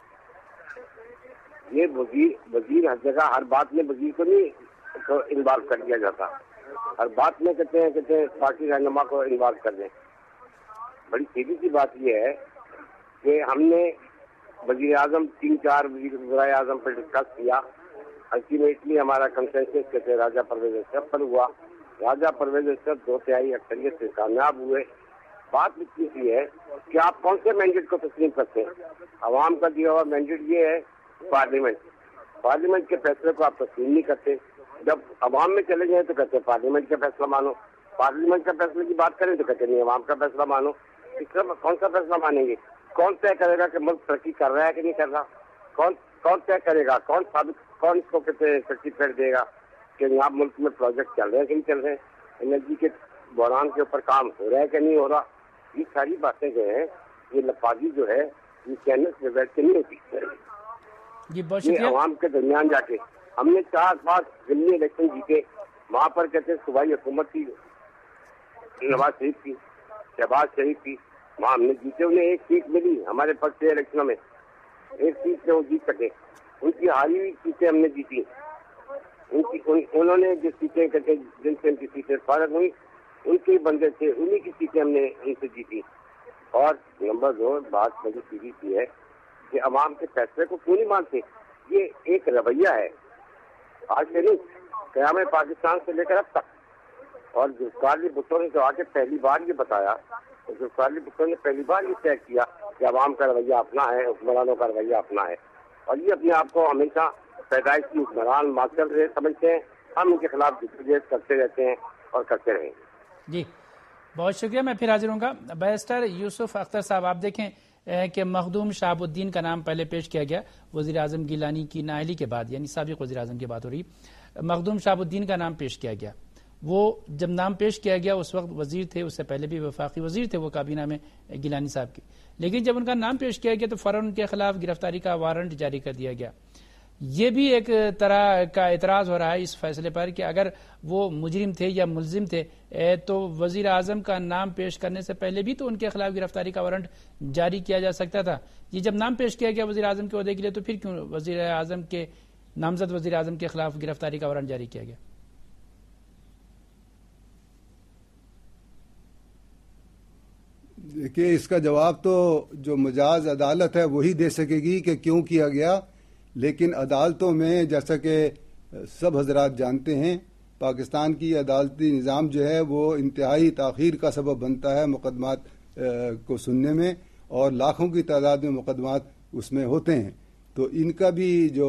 یہ وزیر ہر جگہ ہر بات میں وزیر کو نہیں انوالو کر دیا جاتا. ہر بات میں کہتے ہیں پارٹی رہنما کو انوالو کر دیں. بڑی سیدھی سی بات یہ ہے کہ ہم نے وزیر اعظم 3-4 وزرائے اعظم پر ڈسکس کیا. الٹیمیٹلی ہمارا کنسنسس کہتے راجہ پرویز اشرف پر ہوا. راجہ پرویز اشرف 2/3 اکثریت سے کامیاب ہوئے. بات اتنی سی ہے کہ آپ کون سے مینڈیٹ کو تسلیم کرتے ہیں. عوام کا دیا ہوا مینڈیٹ یہ ہے پارلیمنٹ کے فیصلے کو آپ تسلیم نہیں کرتے. جب عوام میں چلے جائیں تو کہتے ہیں پارلیمنٹ کا فیصلہ مانو. پارلیمنٹ کا فیصلے کی بات کریں تو کہتے نہیں عوام کا فیصلہ مانو. اس طرح کون سا فیصلہ مانیں گے؟ کون طے کرے گا کہ ملک ترقی کر رہا ہے کہ نہیں کر رہا؟ کون طے کرے گا؟ کون اس کو کہتے ہیں سرٹیفکیٹ دے گا کہ یہاں ملک میں پروجیکٹ چل رہے ہیں کہ نہیں چل رہے ہیں؟ انرجی کے بحران کے اوپر کام ہو رہا ہے کہ نہیں ہو رہا؟ یہ ساری باتیں جو ہیں یہ لفاظی جو ہے یہ چینل سے بیٹھ کے نہیں ہوتی. یہ عوام کے درمیان جا کے ہم نے 4-5 ضمنی الیکشن جیتے. وہاں پر کہتے ہیں صوبائی حکومت کی نواز شریف کی, شہباز شریف کی, وہاں ہم نے جیتے. انہیں ایک سیٹ ملی ہمارے پاس 6 الیکشنوں میں, ایک سیٹ سے وہ جیت سکے. ان کی ہاری ہوئی سیٹیں ہم نے جیتی. انہوں نے جو سیٹیں کہتے جن سے ان کی سیٹیں فارغ ہوئی ان کے بندے تھے, انہیں کی سیٹیں ہم نے ان سے جیتی. اور نمبر 2 بات بڑی سیدھی سی ہے کہ عوام کے فیصلے کو کیوں نہیں مانتے. یہ ایک رویہ ہے آج سے نہیں, قیام پاکستان سے لے کر اب تک. اور ذوالفقار علی بھٹو نے جو آ کے پہلی بار یہ بتایا, ذوالفقار علی بھٹو نے پہلی بار یہ طے کیا کہ عوام کا رویہ اپنا ہے, حکمرانوں کا رویہ اپنا ہے. اور یہ اپنے آپ کو ہمیشہ پیدائش کی حکمران معطل سمجھتے ہیں. ہم ان کے خلاف جدوجہد کرتے رہتے ہیں اور کرتے رہیں گے. جی بہت شکریہ. میں پھر حاضر ہوں گا. بیرسٹر یوسف اختر صاحب, آپ دیکھیں کہ مخدوم شہاب الدین کا نام پہلے پیش کیا گیا وزیر اعظم گیلانی کی نااہلی کے بعد, یعنی سابق وزیر اعظم کی بات ہو رہی. مخدوم شہاب الدین کا نام پیش کیا گیا. وہ جب نام پیش کیا گیا اس وقت وزیر تھے, اس سے پہلے بھی وفاقی وزیر تھے وہ کابینہ میں گیلانی صاحب کی. لیکن جب ان کا نام پیش کیا گیا تو فوراً ان کے خلاف گرفتاری کا وارنٹ جاری کر دیا گیا. یہ بھی ایک طرح کا اعتراض ہو رہا ہے اس فیصلے پر کہ اگر وہ مجرم تھے یا ملزم تھے تو وزیر اعظم کا نام پیش کرنے سے پہلے بھی تو ان کے خلاف گرفتاری کا وارنٹ جاری کیا جا سکتا تھا. یہ جب نام پیش کیا گیا وزیر اعظم کے عہدے کے لیے تو پھر کیوں وزیر اعظم کے نامزد وزیر اعظم کے خلاف گرفتاری کا وارنٹ جاری کیا گیا؟ دیکھیے اس کا جواب تو جو مجاز عدالت ہے وہی دے سکے گی کہ کیوں کیا گیا. لیکن عدالتوں میں جیسا کہ سب حضرات جانتے ہیں پاکستان کی عدالتی نظام جو ہے وہ انتہائی تاخیر کا سبب بنتا ہے مقدمات کو سننے میں, اور لاکھوں کی تعداد میں مقدمات اس میں ہوتے ہیں. تو ان کا بھی جو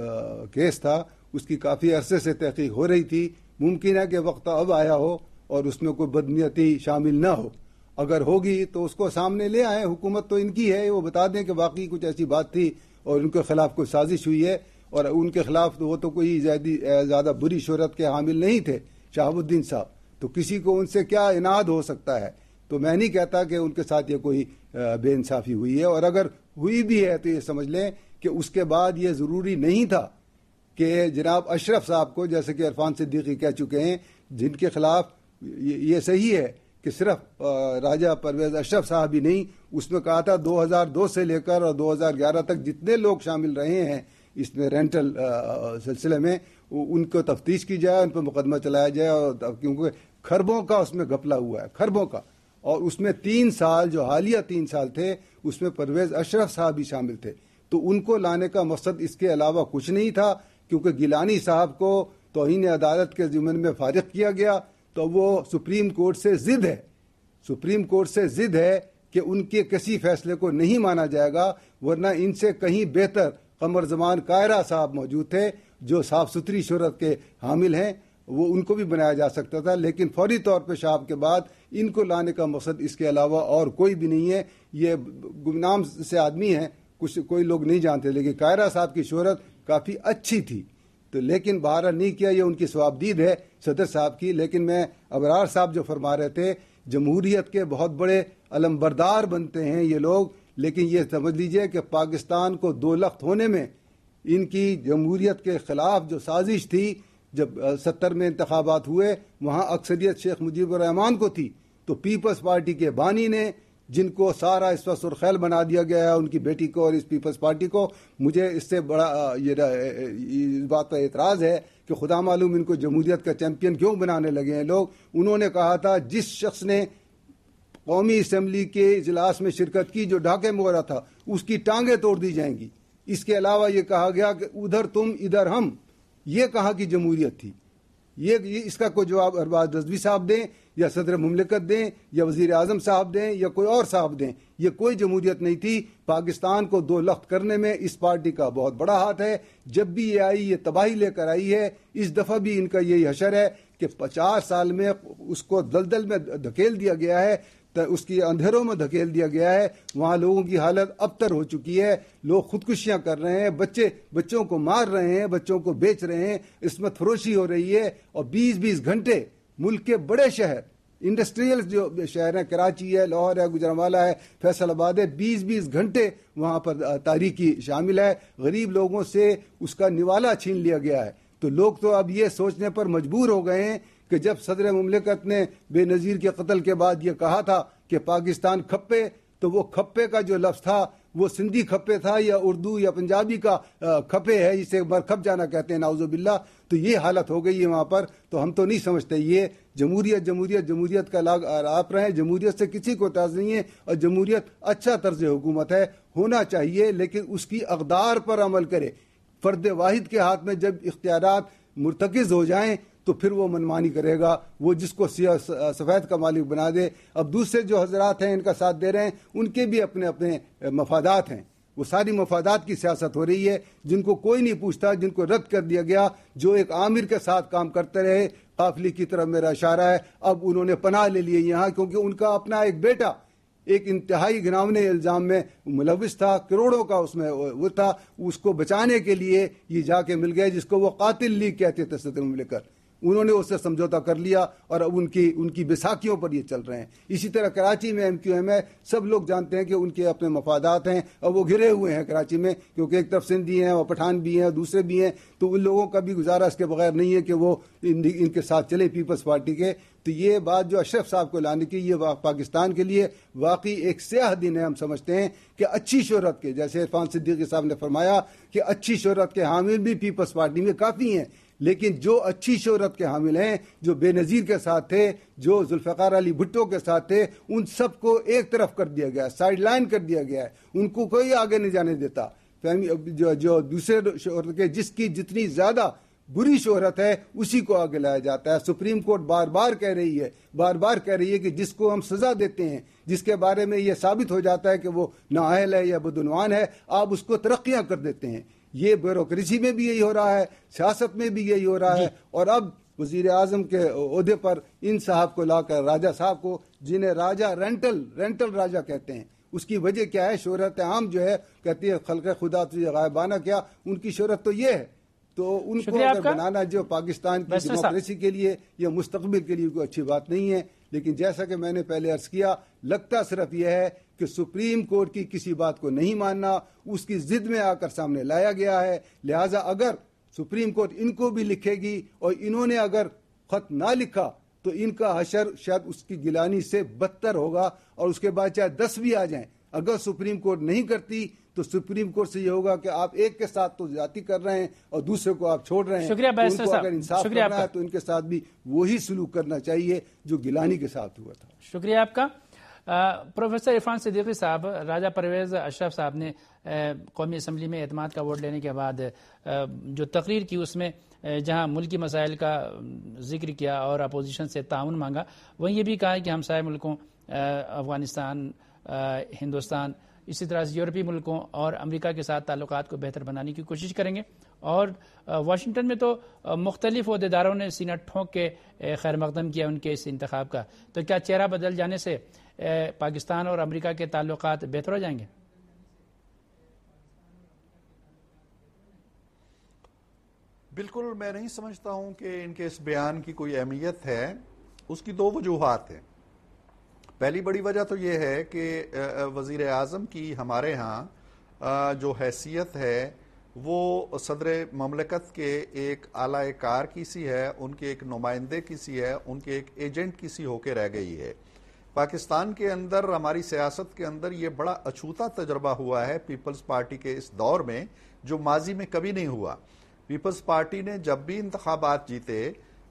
کیس تھا اس کی کافی عرصے سے تحقیق ہو رہی تھی. ممکن ہے کہ وقت اب آیا ہو اور اس میں کوئی بدنیتی شامل نہ ہو. اگر ہوگی تو اس کو سامنے لے آئیں. حکومت تو ان کی ہے, وہ بتا دیں کہ واقعی کچھ ایسی بات تھی اور ان کے خلاف کوئی سازش ہوئی ہے. اور ان کے خلاف وہ تو کوئی زیادہ بری شہرت کے حامل نہیں تھے شہاب الدین صاحب, تو کسی کو ان سے کیا اناد ہو سکتا ہے. تو میں نہیں کہتا کہ ان کے ساتھ یہ کوئی بے انصافی ہوئی ہے, اور اگر ہوئی بھی ہے تو یہ سمجھ لیں کہ اس کے بعد یہ ضروری نہیں تھا کہ جناب اشرف صاحب کو, جیسے کہ عرفان صدیقی کہہ چکے ہیں, جن کے خلاف یہ صحیح ہے کہ صرف راجہ پرویز اشرف صاحب ہی نہیں, اس میں کہا تھا 2002 سے لے کر اور 2011 تک جتنے لوگ شامل رہے ہیں اس میں رینٹل سلسلے میں ان کو تفتیش کی جائے, ان پر مقدمہ چلایا جائے. اور کیونکہ خربوں کا اس میں گھپلا ہوا ہے, خربوں کا. اور اس میں 3 سال جو حالیہ 3 سال تھے اس میں پرویز اشرف صاحب بھی شامل تھے. تو ان کو لانے کا مقصد اس کے علاوہ کچھ نہیں تھا, کیونکہ گیلانی صاحب کو توہین عدالت کے ضمن میں فارغ کیا گیا تو وہ سپریم کورٹ سے ضد ہے. سپریم کورٹ سے ضد ہے کہ ان کے کسی فیصلے کو نہیں مانا جائے گا, ورنہ ان سے کہیں بہتر قمر زمان قاہرہ صاحب موجود تھے جو صاف ستھری شہرت کے حامل ہیں, وہ ان کو بھی بنایا جا سکتا تھا. لیکن فوری طور پہ شہاب کے بعد ان کو لانے کا مقصد اس کے علاوہ اور کوئی بھی نہیں ہے. یہ گمنام سے آدمی ہیں, کوئی لوگ نہیں جانتے, لیکن قاہرہ صاحب کی شہرت کافی اچھی تھی. تو لیکن بہرحال نہیں کیا, یہ ان کی ثوابدید ہے صدر صاحب کی. لیکن میں ابرار صاحب جو فرما رہے تھے, جمہوریت کے بہت بڑے علمبردار بنتے ہیں یہ لوگ, لیکن یہ سمجھ لیجئے کہ پاکستان کو دو لخت ہونے میں ان کی جمہوریت کے خلاف جو سازش تھی، جب 70 میں انتخابات ہوئے وہاں اکثریت شیخ مجیب الرحمان کو تھی، تو پیپلز پارٹی کے بانی نے، جن کو سارا اس وقت سرخیل بنا دیا گیا ہے، ان کی بیٹی کو اور اس پیپلز پارٹی کو، مجھے اس سے بڑا اس بات پر اعتراض ہے کہ خدا معلوم ان کو جمہوریت کا چیمپئن کیوں بنانے لگے ہیں لوگ۔ انہوں نے کہا تھا جس شخص نے قومی اسمبلی کے اجلاس میں شرکت کی جو ڈھاکے مورا تھا، اس کی ٹانگیں توڑ دی جائیں گی۔ اس کے علاوہ یہ کہا گیا کہ ادھر تم ادھر ہم، یہ کہاں کی جمہوریت تھی؟ یہ اس کا کوئی جواب ارباز رضوی صاحب دیں یا صدر مملکت دیں یا وزیر اعظم صاحب دیں یا کوئی اور صاحب دیں، یہ کوئی جمہوریت نہیں تھی۔ پاکستان کو دو لخت کرنے میں اس پارٹی کا بہت بڑا ہاتھ ہے۔ جب بھی یہ آئی یہ تباہی لے کر آئی ہے۔ اس دفعہ بھی ان کا یہی حشر ہے کہ 50 سال میں اس کو دلدل میں دھکیل دیا گیا ہے، اس کی اندھیروں میں دھکیل دیا گیا ہے۔ وہاں لوگوں کی حالت ابتر ہو چکی ہے، لوگ خودکشیاں کر رہے ہیں، بچوں کو مار رہے ہیں، بچوں کو بیچ رہے ہیں، عصمت فروشی ہو رہی ہے، اور 20-20 گھنٹے ملک کے بڑے شہر انڈسٹریل جو شہر ہیں، کراچی ہے، لاہور ہے، گجرانوالہ ہے، فیصل آباد ہے، 20-20 گھنٹے وہاں پر تاریکی شامل ہے۔ غریب لوگوں سے اس کا نوالا چھین لیا گیا ہے۔ تو لوگ تو اب یہ سوچنے پر مجبور ہو گئے ہیں کہ جب صدر مملکت نے بے نظیر کے قتل کے بعد یہ کہا تھا کہ پاکستان کھپے، تو وہ کھپے کا جو لفظ تھا وہ سندھی کھپے تھا یا اردو یا پنجابی کا کھپے ہے، جسے مرکھپ جانا کہتے ہیں، نعوذ باللہ۔ تو یہ حالت ہو گئی ہے وہاں پر۔ تو ہم تو نہیں سمجھتے یہ جمہوریت کا لاگ آپ رہے ہیں۔ جمہوریت سے کسی کو اعتراض نہیں ہے، اور جمہوریت اچھا طرز حکومت ہے، ہونا چاہیے، لیکن اس کی اقدار پر عمل کرے۔ فرد واحد کے ہاتھ میں جب اختیارات مرتکز ہو جائیں تو پھر وہ منمانی کرے گا، وہ جس کو سفید کا مالک بنا دے۔ اب دوسرے جو حضرات ہیں ان کا ساتھ دے رہے ہیں، ان کے بھی اپنے اپنے مفادات ہیں، وہ ساری مفادات کی سیاست ہو رہی ہے، جن کو کوئی نہیں پوچھتا، جن کو رد کر دیا گیا، جو ایک عامر کے ساتھ کام کرتے رہے۔ قافلی کی طرف میرا اشارہ ہے، اب انہوں نے پناہ لے لیے یہاں، کیونکہ ان کا اپنا ایک بیٹا ایک انتہائی گھناؤنے الزام میں ملوث تھا، کروڑوں کا اس میں وہ تھا، اس کو بچانے کے لیے یہ جا کے مل گئے، جس کو وہ قاتل لیگ کہتے تھے صدر مملکت۔ انہوں نے اس سے سمجھوتا کر لیا، اور اب ان کی بیساکھیوں پر یہ چل رہے ہیں۔ اسی طرح کراچی میں MQM ہے، سب لوگ جانتے ہیں کہ ان کے اپنے مفادات ہیں، اور وہ گھرے ہوئے ہیں کراچی میں، کیونکہ ایک طرف سندھی ہیں اور پٹھان بھی ہیں اور دوسرے بھی ہیں، تو ان لوگوں کا بھی گزارا اس کے بغیر نہیں ہے کہ وہ ان کے ساتھ چلے پیپلز پارٹی کے۔ تو یہ بات جو اشرف صاحب کو لانے کی، یہ پاکستان کے لیے واقعی ایک سیاہ دن ہے۔ ہم سمجھتے ہیں کہ اچھی شہرت کے، جیسے عرفان صدیقی صاحب نے فرمایا کہ اچھی شہرت کے حامل بھی پیپلز پارٹی میں کافی ہیں، لیکن جو اچھی شہرت کے حامل ہیں، جو بے نظیر کے ساتھ تھے، جو ذوالفقار علی بھٹو کے ساتھ تھے، ان سب کو ایک طرف کر دیا گیا ہے، سائیڈ لائن کر دیا گیا ہے، ان کو کوئی آگے نہیں جانے دیتا۔ جو دوسرے شہرت کے، جس کی جتنی زیادہ بری شہرت ہے اسی کو آگے لایا جاتا ہے۔ سپریم کورٹ بار بار کہہ رہی ہے کہ جس کو ہم سزا دیتے ہیں، جس کے بارے میں یہ ثابت ہو جاتا ہے کہ وہ نااہل ہے یا بدعنوان ہے، آپ اس کو ترقیاں کر دیتے ہیں۔ یہ بیوروکریسی میں بھی یہی ہو رہا ہے، سیاست میں بھی یہی ہو رہا ہے، اور اب وزیر اعظم کے عہدے پر ان صاحب کو لا کر، راجہ صاحب کو، جنہیں راجہ رینٹل راجہ کہتے ہیں، اس کی وجہ کیا ہے؟ شہرت عام جو ہے، کہتی ہے خلق خدا تجھے غائبانہ کیا، ان کی شہرت تو یہ ہے۔ تو ان کو اگر بنانا جو پاکستان کی ڈیموکریسی کے لیے یا مستقبل کے لیے کوئی اچھی بات نہیں ہے، لیکن جیسا کہ میں نے پہلے عرض کیا، لگتا صرف یہ ہے کہ سپریم کورٹ کی کسی بات کو نہیں ماننا، اس کی ضد میں آ کر سامنے لایا گیا ہے۔ لہٰذا اگر سپریم کورٹ ان کو بھی لکھے گی اور انہوں نے اگر خط نہ لکھا تو ان کا حشر شاید اس کی گیلانی سے بدتر ہوگا، اور اس کے بعد چاہے 10 بھی آ جائیں، اگر سپریم کورٹ نہیں کرتی تو سپریم کورٹ سے یہ ہوگا کہ آپ ایک کے ساتھ تو زیادتی کر رہے ہیں اور دوسرے کو آپ چھوڑ رہے ہیں۔ شکریہ بیرسٹر صاحب، اگر انصاف کرنا ہے تو ان کے ساتھ بھی وہی سلوک کرنا چاہیے جو گیلانی کے ساتھ ہوا تھا۔ شکریہ آپ کا۔ پروفیسر عرفان صدیقی صاحب، راجہ پرویز اشرف صاحب نے قومی اسمبلی میں اعتماد کا ووٹ لینے کے بعد جو تقریر کی، اس میں جہاں ملکی مسائل کا ذکر کیا اور اپوزیشن سے تعاون مانگا، وہیں یہ بھی کہا کہ ہمسائے ملکوں افغانستان، ہندوستان، اسی طرح سے یورپی ملکوں اور امریکہ کے ساتھ تعلقات کو بہتر بنانے کی کوشش کریں گے۔ اور واشنگٹن میں تو مختلف عہدیداروں نے سینہ ٹھونک کے خیر مقدم کیا ان کے اس انتخاب کا۔ تو کیا چہرہ بدل جانے سے پاکستان اور امریکہ کے تعلقات بہتر ہو جائیں گے؟ بالکل، میں نہیں سمجھتا ہوں کہ ان کے اس بیان کی کوئی اہمیت ہے۔ اس کی دو وجوہات ہیں۔ پہلی بڑی وجہ تو یہ ہے کہ وزیر اعظم کی ہمارے ہاں جو حیثیت ہے وہ صدر مملکت کے ایک اعلیٰ کار کی سی ہے، ان کے ایک نمائندے کی سی ہے، ان کے ایک ایجنٹ کی سی ہو کے رہ گئی ہے۔ پاکستان کے اندر، ہماری سیاست کے اندر یہ بڑا اچھوتا تجربہ ہوا ہے پیپلز پارٹی کے اس دور میں، جو ماضی میں کبھی نہیں ہوا۔ پیپلز پارٹی نے جب بھی انتخابات جیتے،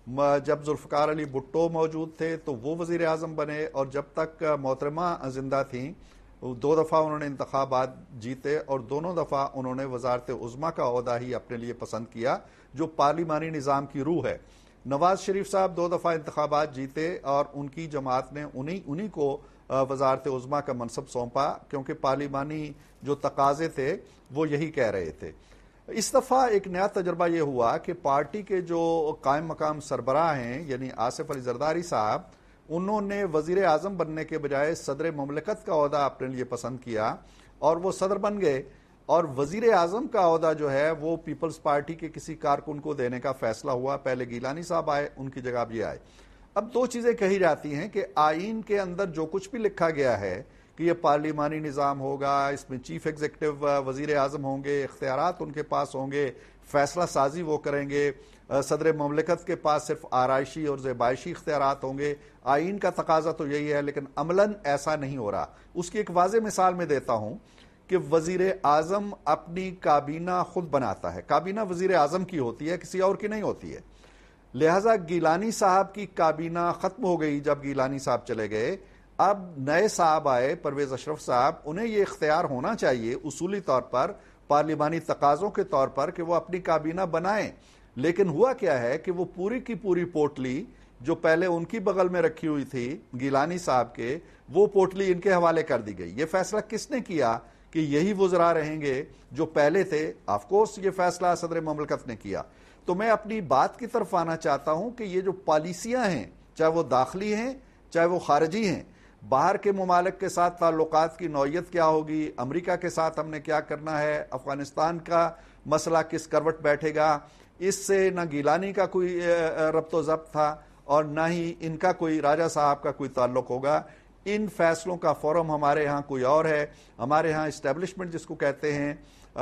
جب ذوالفقار علی بھٹو موجود تھے تو وہ وزیر اعظم بنے، اور جب تک محترمہ زندہ تھیں 2 دفعہ انہوں نے انتخابات جیتے، اور دونوں دفعہ انہوں نے وزارت عظمیٰ کا عہدہ ہی اپنے لیے پسند کیا، جو پارلیمانی نظام کی روح ہے۔ نواز شریف صاحب 2 دفعہ انتخابات جیتے اور ان کی جماعت نے انہی کو وزارت عظمیٰ کا منصب سونپا، کیونکہ پارلیمانی جو تقاضے تھے وہ یہی کہہ رہے تھے۔ اس دفعہ ایک نیا تجربہ یہ ہوا کہ پارٹی کے جو قائم مقام سربراہ ہیں، یعنی آصف علی زرداری صاحب، انہوں نے وزیر اعظم بننے کے بجائے صدر مملکت کا عہدہ اپنے لیے پسند کیا، اور وہ صدر بن گئے، اور وزیر اعظم کا عہدہ جو ہے وہ پیپلز پارٹی کے کسی کارکن کو دینے کا فیصلہ ہوا۔ پہلے گیلانی صاحب آئے، ان کی جگہ اب یہ آئے۔ اب 2 چیزیں کہی جاتی ہیں کہ آئین کے اندر جو کچھ بھی لکھا گیا ہے کہ یہ پارلیمانی نظام ہوگا، اس میں چیف ایگزیکٹو وزیر اعظم ہوں گے، اختیارات ان کے پاس ہوں گے، فیصلہ سازی وہ کریں گے، صدر مملکت کے پاس صرف آرائشی اور زیبائشی اختیارات ہوں گے۔ آئین کا تقاضا تو یہی ہے، لیکن عملاً ایسا نہیں ہو رہا۔ اس کی ایک واضح مثال میں دیتا ہوں کہ وزیر اعظم اپنی کابینہ خود بناتا ہے، کابینہ وزیر اعظم کی ہوتی ہے، کسی اور کی نہیں ہوتی ہے۔ لہٰذا گیلانی صاحب کی کابینہ ختم ہو گئی جب گیلانی صاحب چلے گئے، اب نئے صاحب آئے، پرویز اشرف صاحب، انہیں یہ اختیار ہونا چاہیے اصولی طور پر، پارلیمانی تقاضوں کے طور پر، کہ وہ اپنی کابینہ بنائیں۔ لیکن ہوا کیا ہے کہ وہ پوری کی پوری پوٹلی جو پہلے ان کی بغل میں رکھی ہوئی تھی گیلانی صاحب کے، وہ پوٹلی ان کے حوالے کر دی گئی۔ یہ فیصلہ کس نے کیا کہ یہی وزراء رہیں گے جو پہلے تھے؟ آف کورس یہ فیصلہ صدر مملکت نے کیا۔ تو میں اپنی بات کی طرف آنا چاہتا ہوں کہ یہ جو پالیسیاں ہیں، چاہے وہ داخلی ہیں چاہے وہ خارجی ہیں، باہر کے ممالک کے ساتھ تعلقات کی نوعیت کیا ہوگی، امریکہ کے ساتھ ہم نے کیا کرنا ہے، افغانستان کا مسئلہ کس کروٹ بیٹھے گا، اس سے نہ گیلانی کا کوئی ربط و ضبط تھا اور نہ ہی ان کا کوئی، راجہ صاحب کا کوئی تعلق ہوگا۔ ان فیصلوں کا فورم ہمارے ہاں کوئی اور ہے۔ ہمارے ہاں اسٹیبلشمنٹ جس کو کہتے ہیں،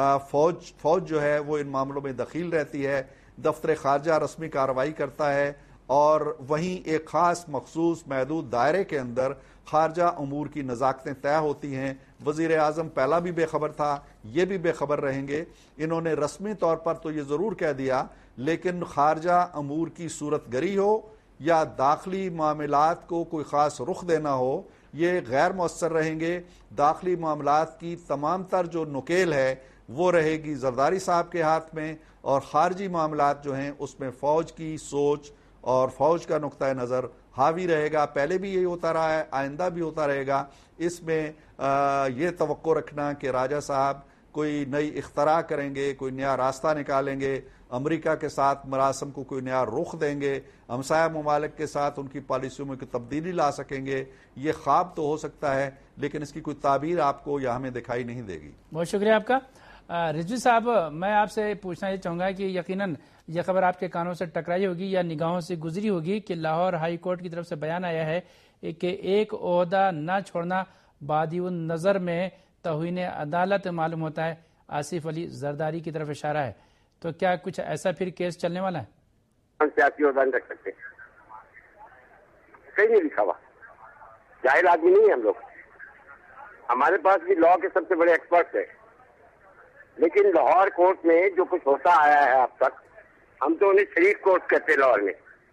فوج جو ہے وہ ان معاملوں میں دخیل رہتی ہے، دفتر خارجہ رسمی کارروائی کرتا ہے، اور وہیں ایک خاص مخصوص محدود دائرے کے اندر خارجہ امور کی نزاکتیں طے ہوتی ہیں۔ وزیر اعظم پہلا بھی بے خبر تھا، یہ بھی بے خبر رہیں گے۔ انہوں نے رسمی طور پر تو یہ ضرور کہہ دیا، لیکن خارجہ امور کی صورت گری ہو یا داخلی معاملات کو کوئی خاص رخ دینا ہو، یہ غیر مؤثر رہیں گے۔ داخلی معاملات کی تمام تر جو نکیل ہے وہ رہے گی زرداری صاحب کے ہاتھ میں، اور خارجی معاملات جو ہیں اس میں فوج کی سوچ اور فوج کا نقطہ نظر حاوی رہے گا۔ پہلے بھی یہی ہوتا رہا ہے، آئندہ بھی ہوتا رہے گا۔ اس میں یہ توقع رکھنا کہ راجہ صاحب کوئی نئی اختراع کریں گے، کوئی نیا راستہ نکالیں گے، امریکہ کے ساتھ مراسم کو کوئی نیا رخ دیں گے، ہمسایہ ممالک کے ساتھ ان کی پالیسیوں میں کوئی تبدیلی لا سکیں گے، یہ خواب تو ہو سکتا ہے، لیکن اس کی کوئی تعبیر آپ کو یا ہمیں دکھائی نہیں دے گی۔ بہت شکریہ آپ کا۔ رضوی صاحب، میں آپ سے پوچھنا یہ چاہوں گا کہ یقیناً یہ خبر آپ کے کانوں سے ٹکرائی ہوگی یا نگاہوں سے گزری ہوگی کہ لاہور ہائی کورٹ کی طرف سے بیان آیا ہے کہ ایک عہدہ نہ چھوڑنا بادی النظر میں توہین عدالت معلوم ہوتا ہے۔ آصف علی زرداری کی طرف اشارہ ہے، تو کیا کچھ ایسا پھر کیس چلنے والا ہے؟ ہم سیاسی عہدہ نہیں رکھ سکتے، کہیں نہیں لکھا ہوا، جاہل آدمی نہیں ہے ہم لوگ۔ ہمارے پاس بھی لاء کے سب سے بڑے ایکسپرٹس ہیں، لیکن لاہور کورٹ میں جو کچھ ہوتا آیا ہے اب تک، ہم تو انہیں شریف کورٹ کہتے ہیں لاہور میں،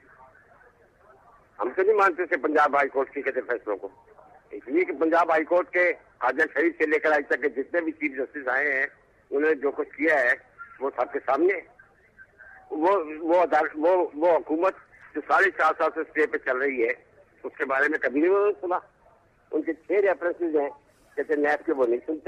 ہم تو نہیں مانتے تھے پنجاب ہائی کورٹ کی کہتے فیصلوں کو، اس لیے کہ پنجاب ہائی کورٹ کے خواجہ شریف سے لے کر آج تک کے جتنے بھی چیف جسٹس آئے ہیں انہوں نے جو کچھ کیا ہے وہ سب کے سامنے ہے۔ وہ حکومت جو 4.5 سال سے اسٹے پہ چل رہی ہے اس کے بارے میں کبھی نہیں سنا، ان کے 6 ریفرنسز ہیں کہتے نیب کے، وہ نہیں سنتے۔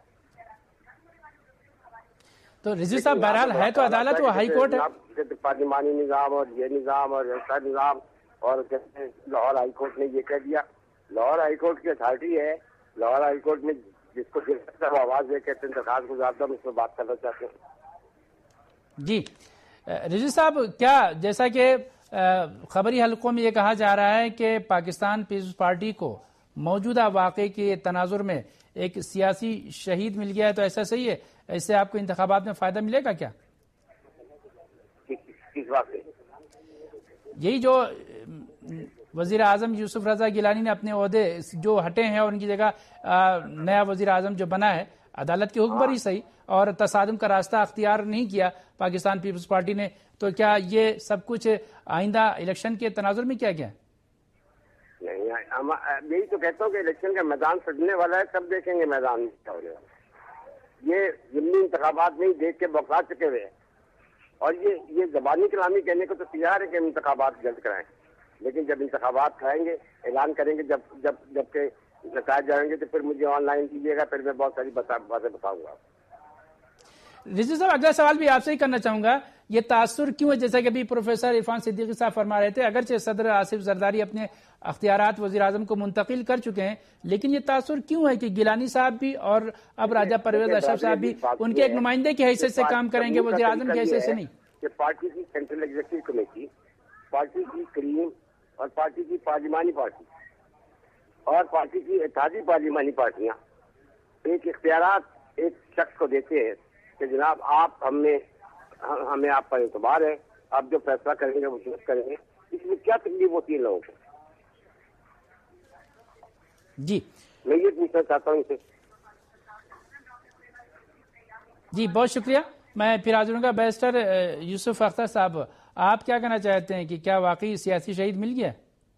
تو رضوی صاحب بہرحال ہے تو عدالت، وہ ہائی کورٹ ہے۔ پارلیمانی نظام اور یہ نظام اور ایسا نظام، اور کہتے ہیں لاہور ہائی کورٹ نے یہ کہہ دیا۔ لاہور ہائی کورٹ کی اتھارٹی ہے، لاہور ہائی کورٹ میں جس کو وہ آواز دے کہتے ہیں درخواست گزار دو، ہم اس میں بات کرنا چاہتے ہیں۔ جی رضوی صاحب، کیا جیسا کہ خبری حلقوں میں یہ کہا جا رہا ہے کہ پاکستان پیپلز پارٹی کو موجودہ واقعے کے تناظر میں ایک سیاسی شہید مل گیا ہے، تو ایسا صحیح ہے؟ اس سے آپ کو انتخابات میں فائدہ ملے گا کیا؟ کس بات سے؟ یہی جو وزیر اعظم یوسف رضا گیلانی نے اپنے عہدے جو ہٹے ہیں اور ان کی جگہ نیا وزیر اعظم جو بنا ہے، عدالت کے حکم پر ہی صحیح، اور تصادم کا راستہ اختیار نہیں کیا پاکستان پیپلز پارٹی نے، تو کیا یہ سب کچھ آئندہ الیکشن کے تناظر میں کیا گیا؟ نہیں، یہی تو کہتا ہوں کہ الیکشن کا میدان سجنے والا ہے، تب دیکھیں گے میدان میں کیا ہونے والا ہے۔ یہ ضمنی انتخابات نہیں دیکھ کے بوکھلا چکے ہوئے ہیں، اور یہ زبانی کلامی کہنے کو تو تیار ہے کہ ہم انتخابات جلد کرائیں، لیکن جب انتخابات کرائیں گے، اعلان کریں گے، جب کہ نتائج جائیں گے، تو پھر مجھے آن لائن دیجیے گا، پھر میں بہت ساری باتیں بتاؤں گا۔ رضوی صاحب، اگلا سوال بھی آپ سے ہی کرنا چاہوں گا، یہ تاثر کیوں ہے؟ جیسا کہ ابھی پروفیسر عرفان صدیقی صاحب فرما رہے تھے، اگرچہ صدر آصف زرداری اپنے اختیارات وزیر اعظم کو منتقل کر چکے ہیں، لیکن یہ تاثر کیوں ہے کہ گیلانی صاحب بھی اور اب راجہ پرویز اشرف صاحب بھی ان کے ایک نمائندے کی حیثیت سے کام کریں گے، وزیر اعظم کی حیثیت سے نہیں؟ کہ پارٹی کی سینٹرل ایگزیکٹو کمیٹی، پارٹی کی کریم اور پارٹی کی پارلیمانی پارٹی اور پارٹی کی اتحادی پارلیمانی پارٹیاں ایک اختیارات ایک شخص کو دیتے ہیں کہ جناب آپ ہمیں آپ پر اعتبار ہے، آپ جو فیصلہ کریں گے وہ درست کریں گے، اس میں کیا تکلیف ہوتی ہے لوگوں کو؟ جی میں یہ پوچھنا چاہتا ہوں ان سے۔ جی بہت شکریہ، میں پھر حاضر ہوں گا۔ بیرسٹر یوسف اختر صاحب، آپ کیا کہنا چاہتے ہیں کہ کیا واقعی سیاسی شہید مل گیا؟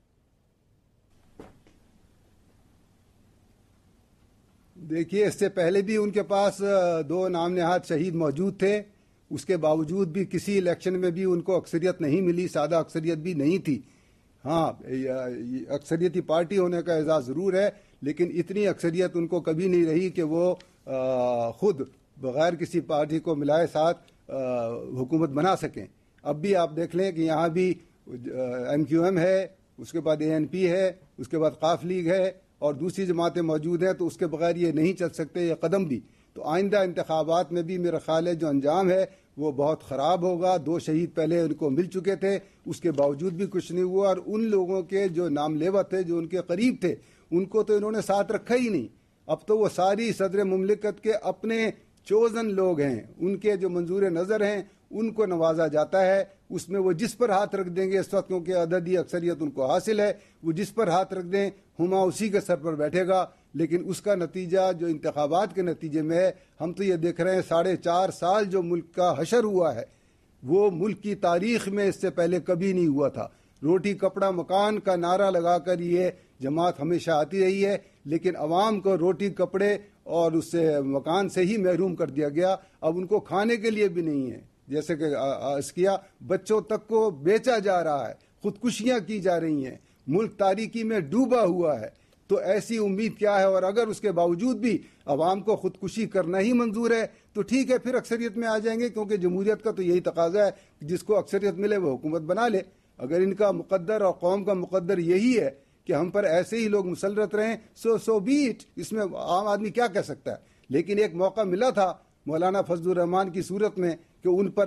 دیکھیے، اس سے پہلے بھی ان کے پاس 2 نام نہاد شہید موجود تھے، اس کے باوجود بھی کسی الیکشن میں بھی ان کو اکثریت نہیں ملی، سادہ اکثریت بھی نہیں تھی۔ ہاں، اکثریتی پارٹی ہونے کا اعزاز ضرور ہے، لیکن اتنی اکثریت ان کو کبھی نہیں رہی کہ وہ خود بغیر کسی پارٹی کو ملائے ساتھ حکومت بنا سکیں۔ اب بھی آپ دیکھ لیں کہ یہاں بھی MQM ہے، اس کے بعد ANP ہے، اس کے بعد قاف لیگ ہے اور دوسری جماعتیں موجود ہیں، تو اس کے بغیر یہ نہیں چل سکتے یہ قدم بھی۔ تو آئندہ انتخابات میں بھی میرا خیال ہے جو انجام ہے وہ بہت خراب ہوگا۔ 2 شہید پہلے ان کو مل چکے تھے، اس کے باوجود بھی کچھ نہیں ہوا، اور ان لوگوں کے جو نام لیوا تھے، جو ان کے قریب تھے، ان کو تو انہوں نے ساتھ رکھا ہی نہیں۔ اب تو وہ ساری صدر مملکت کے اپنے چوزن لوگ ہیں، ان کے جو منظور نظر ہیں ان کو نوازا جاتا ہے، اس میں وہ جس پر ہاتھ رکھ دیں گے، اس وقت کیونکہ عددی اکثریت ان کو حاصل ہے، وہ جس پر ہاتھ رکھ دیں ہما اسی کے سر پر بیٹھے گا۔ لیکن اس کا نتیجہ جو انتخابات کے نتیجے میں ہے، ہم تو یہ دیکھ رہے ہیں 4.5 سال جو ملک کا حشر ہوا ہے، وہ ملک کی تاریخ میں اس سے پہلے کبھی نہیں ہوا تھا۔ روٹی کپڑا مکان کا نعرہ لگا کر یہ جماعت ہمیشہ آتی رہی ہے، لیکن عوام کو روٹی کپڑے اور اس سے مکان سے ہی محروم کر دیا گیا۔ اب ان کو کھانے کے لیے بھی نہیں ہے، جیسے کہ عرض کیا، بچوں تک کو بیچا جا رہا ہے، خودکشیاں کی جا رہی ہیں، ملک تاریکی میں ڈوبا ہوا ہے۔ تو ایسی امید کیا ہے؟ اور اگر اس کے باوجود بھی عوام کو خودکشی کرنا ہی منظور ہے تو ٹھیک ہے، پھر اکثریت میں آ جائیں گے، کیونکہ جمہوریت کا تو یہی تقاضا ہے کہ جس کو اکثریت ملے وہ حکومت بنا لے۔ اگر ان کا مقدر اور قوم کا مقدر یہی ہے کہ ہم پر ایسے ہی لوگ مسلط رہیں، سو بیٹ، اس میں عام آدمی کیا کہہ سکتا ہے۔ لیکن ایک موقع ملا تھا مولانا فضل الرحمان کی صورت میں کہ ان پر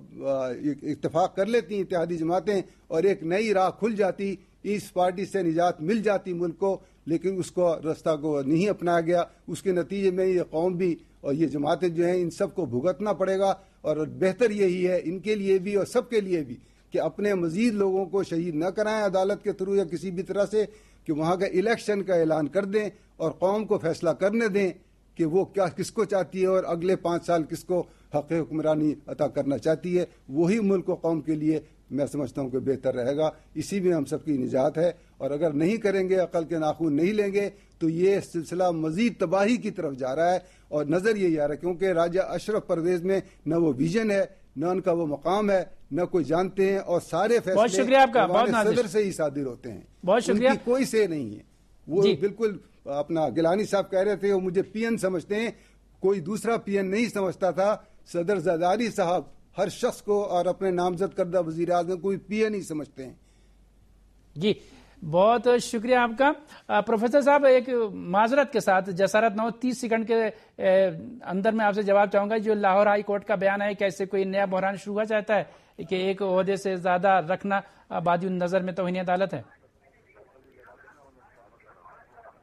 اتفاق کر لیتی اتحادی جماعتیں اور ایک نئی راہ کھل جاتی، اس پارٹی سے نجات مل جاتی ملک کو، لیکن اس کو رستہ کو نہیں اپنایا گیا۔ اس کے نتیجے میں یہ قوم بھی اور یہ جماعتیں جو ہیں ان سب کو بھگتنا پڑے گا، اور بہتر یہی ہے ان کے لیے بھی اور سب کے لیے بھی کہ اپنے مزید لوگوں کو شہید نہ کرائیں عدالت کے تھرو یا کسی بھی طرح سے، کہ وہاں کا الیکشن کا اعلان کر دیں اور قوم کو فیصلہ کرنے دیں کہ وہ کیا کس کو چاہتی ہے اور اگلے 5 سال کس کو حق حکمرانی عطا کرنا چاہتی ہے۔ وہی ملک و قوم کے لیے میں سمجھتا ہوں کہ بہتر رہے گا، اسی میں ہم سب کی نجات ہے۔ اور اگر نہیں کریں گے، عقل کے ناخن نہیں لیں گے، تو یہ سلسلہ مزید تباہی کی طرف جا رہا ہے، اور نظر یہی آ رہا ہے کیونکہ راجہ اشرف پرویز میں نہ وہ ویژن ہے، نہ ان کا وہ مقام ہے، نہ کوئی جانتے ہیں، اور سارے فیصلے صدر سے ہی صادر ہوتے ہیں، بہت شکریہ، ان کی کوئی سے نہیں ہے۔ وہ بالکل اپنا گیلانی صاحب کہہ رہے تھے وہ مجھے پی این سمجھتے ہیں، کوئی دوسرا پی این نہیں سمجھتا تھا۔ صدر زرداری صاحب ہر شخص کو اور اپنے نامزد کردہ وزیر اعظم کو پی این نہیں سمجھتے ہیں۔ جی بہت شکریہ آپ کا پروفیسر صاحب۔ ایک معذرت کے ساتھ، جسارت نہ ہو، 30 سیکنڈ کے اندر میں آپ سے جواب چاہوں گا۔ جو لاہور ہائی کورٹ کا بیان ہے، کیسے کوئی نیا بحران شروع ہوا چاہتا ہے کہ ایک عہدے سے زیادہ رکھنا بادی النظر میں توہین عدالت ہے؟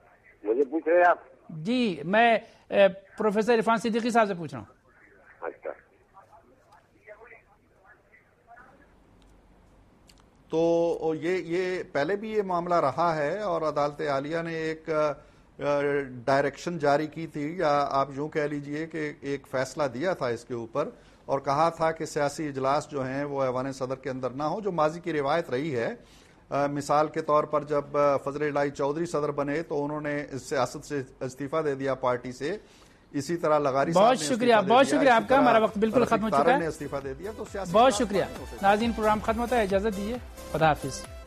مجھے پوچھ رہے ہیں آپ؟ جی میں پروفیسر عرفان صدیقی صاحب سے پوچھ رہا ہوں. اچھا. تو یہ پہلے بھی یہ معاملہ رہا ہے اور عدالت عالیہ نے ایک ڈائریکشن جاری کی تھی, یا آپ یوں کہہ لیجئے کہ ایک فیصلہ دیا تھا اس کے اوپر, اور کہا تھا کہ سیاسی اجلاس جو ہیں وہ ایوان صدر کے اندر نہ ہو, جو ماضی کی روایت رہی ہے. مثال کے طور پر جب فضل الہی چودھری صدر بنے تو انہوں نے سیاست سے استعفیٰ دے دیا پارٹی سے. اسی طرح لغاری صاحب بہت شکریہ آپ کا. ہمارا وقت بالکل ختم ہو چکا ہے. استعفیٰ دے دیا. تو بہت شکریہ. ناظرین پروگرام ختم ہوتا ہے, اجازت دیجیے. خدا حافظ.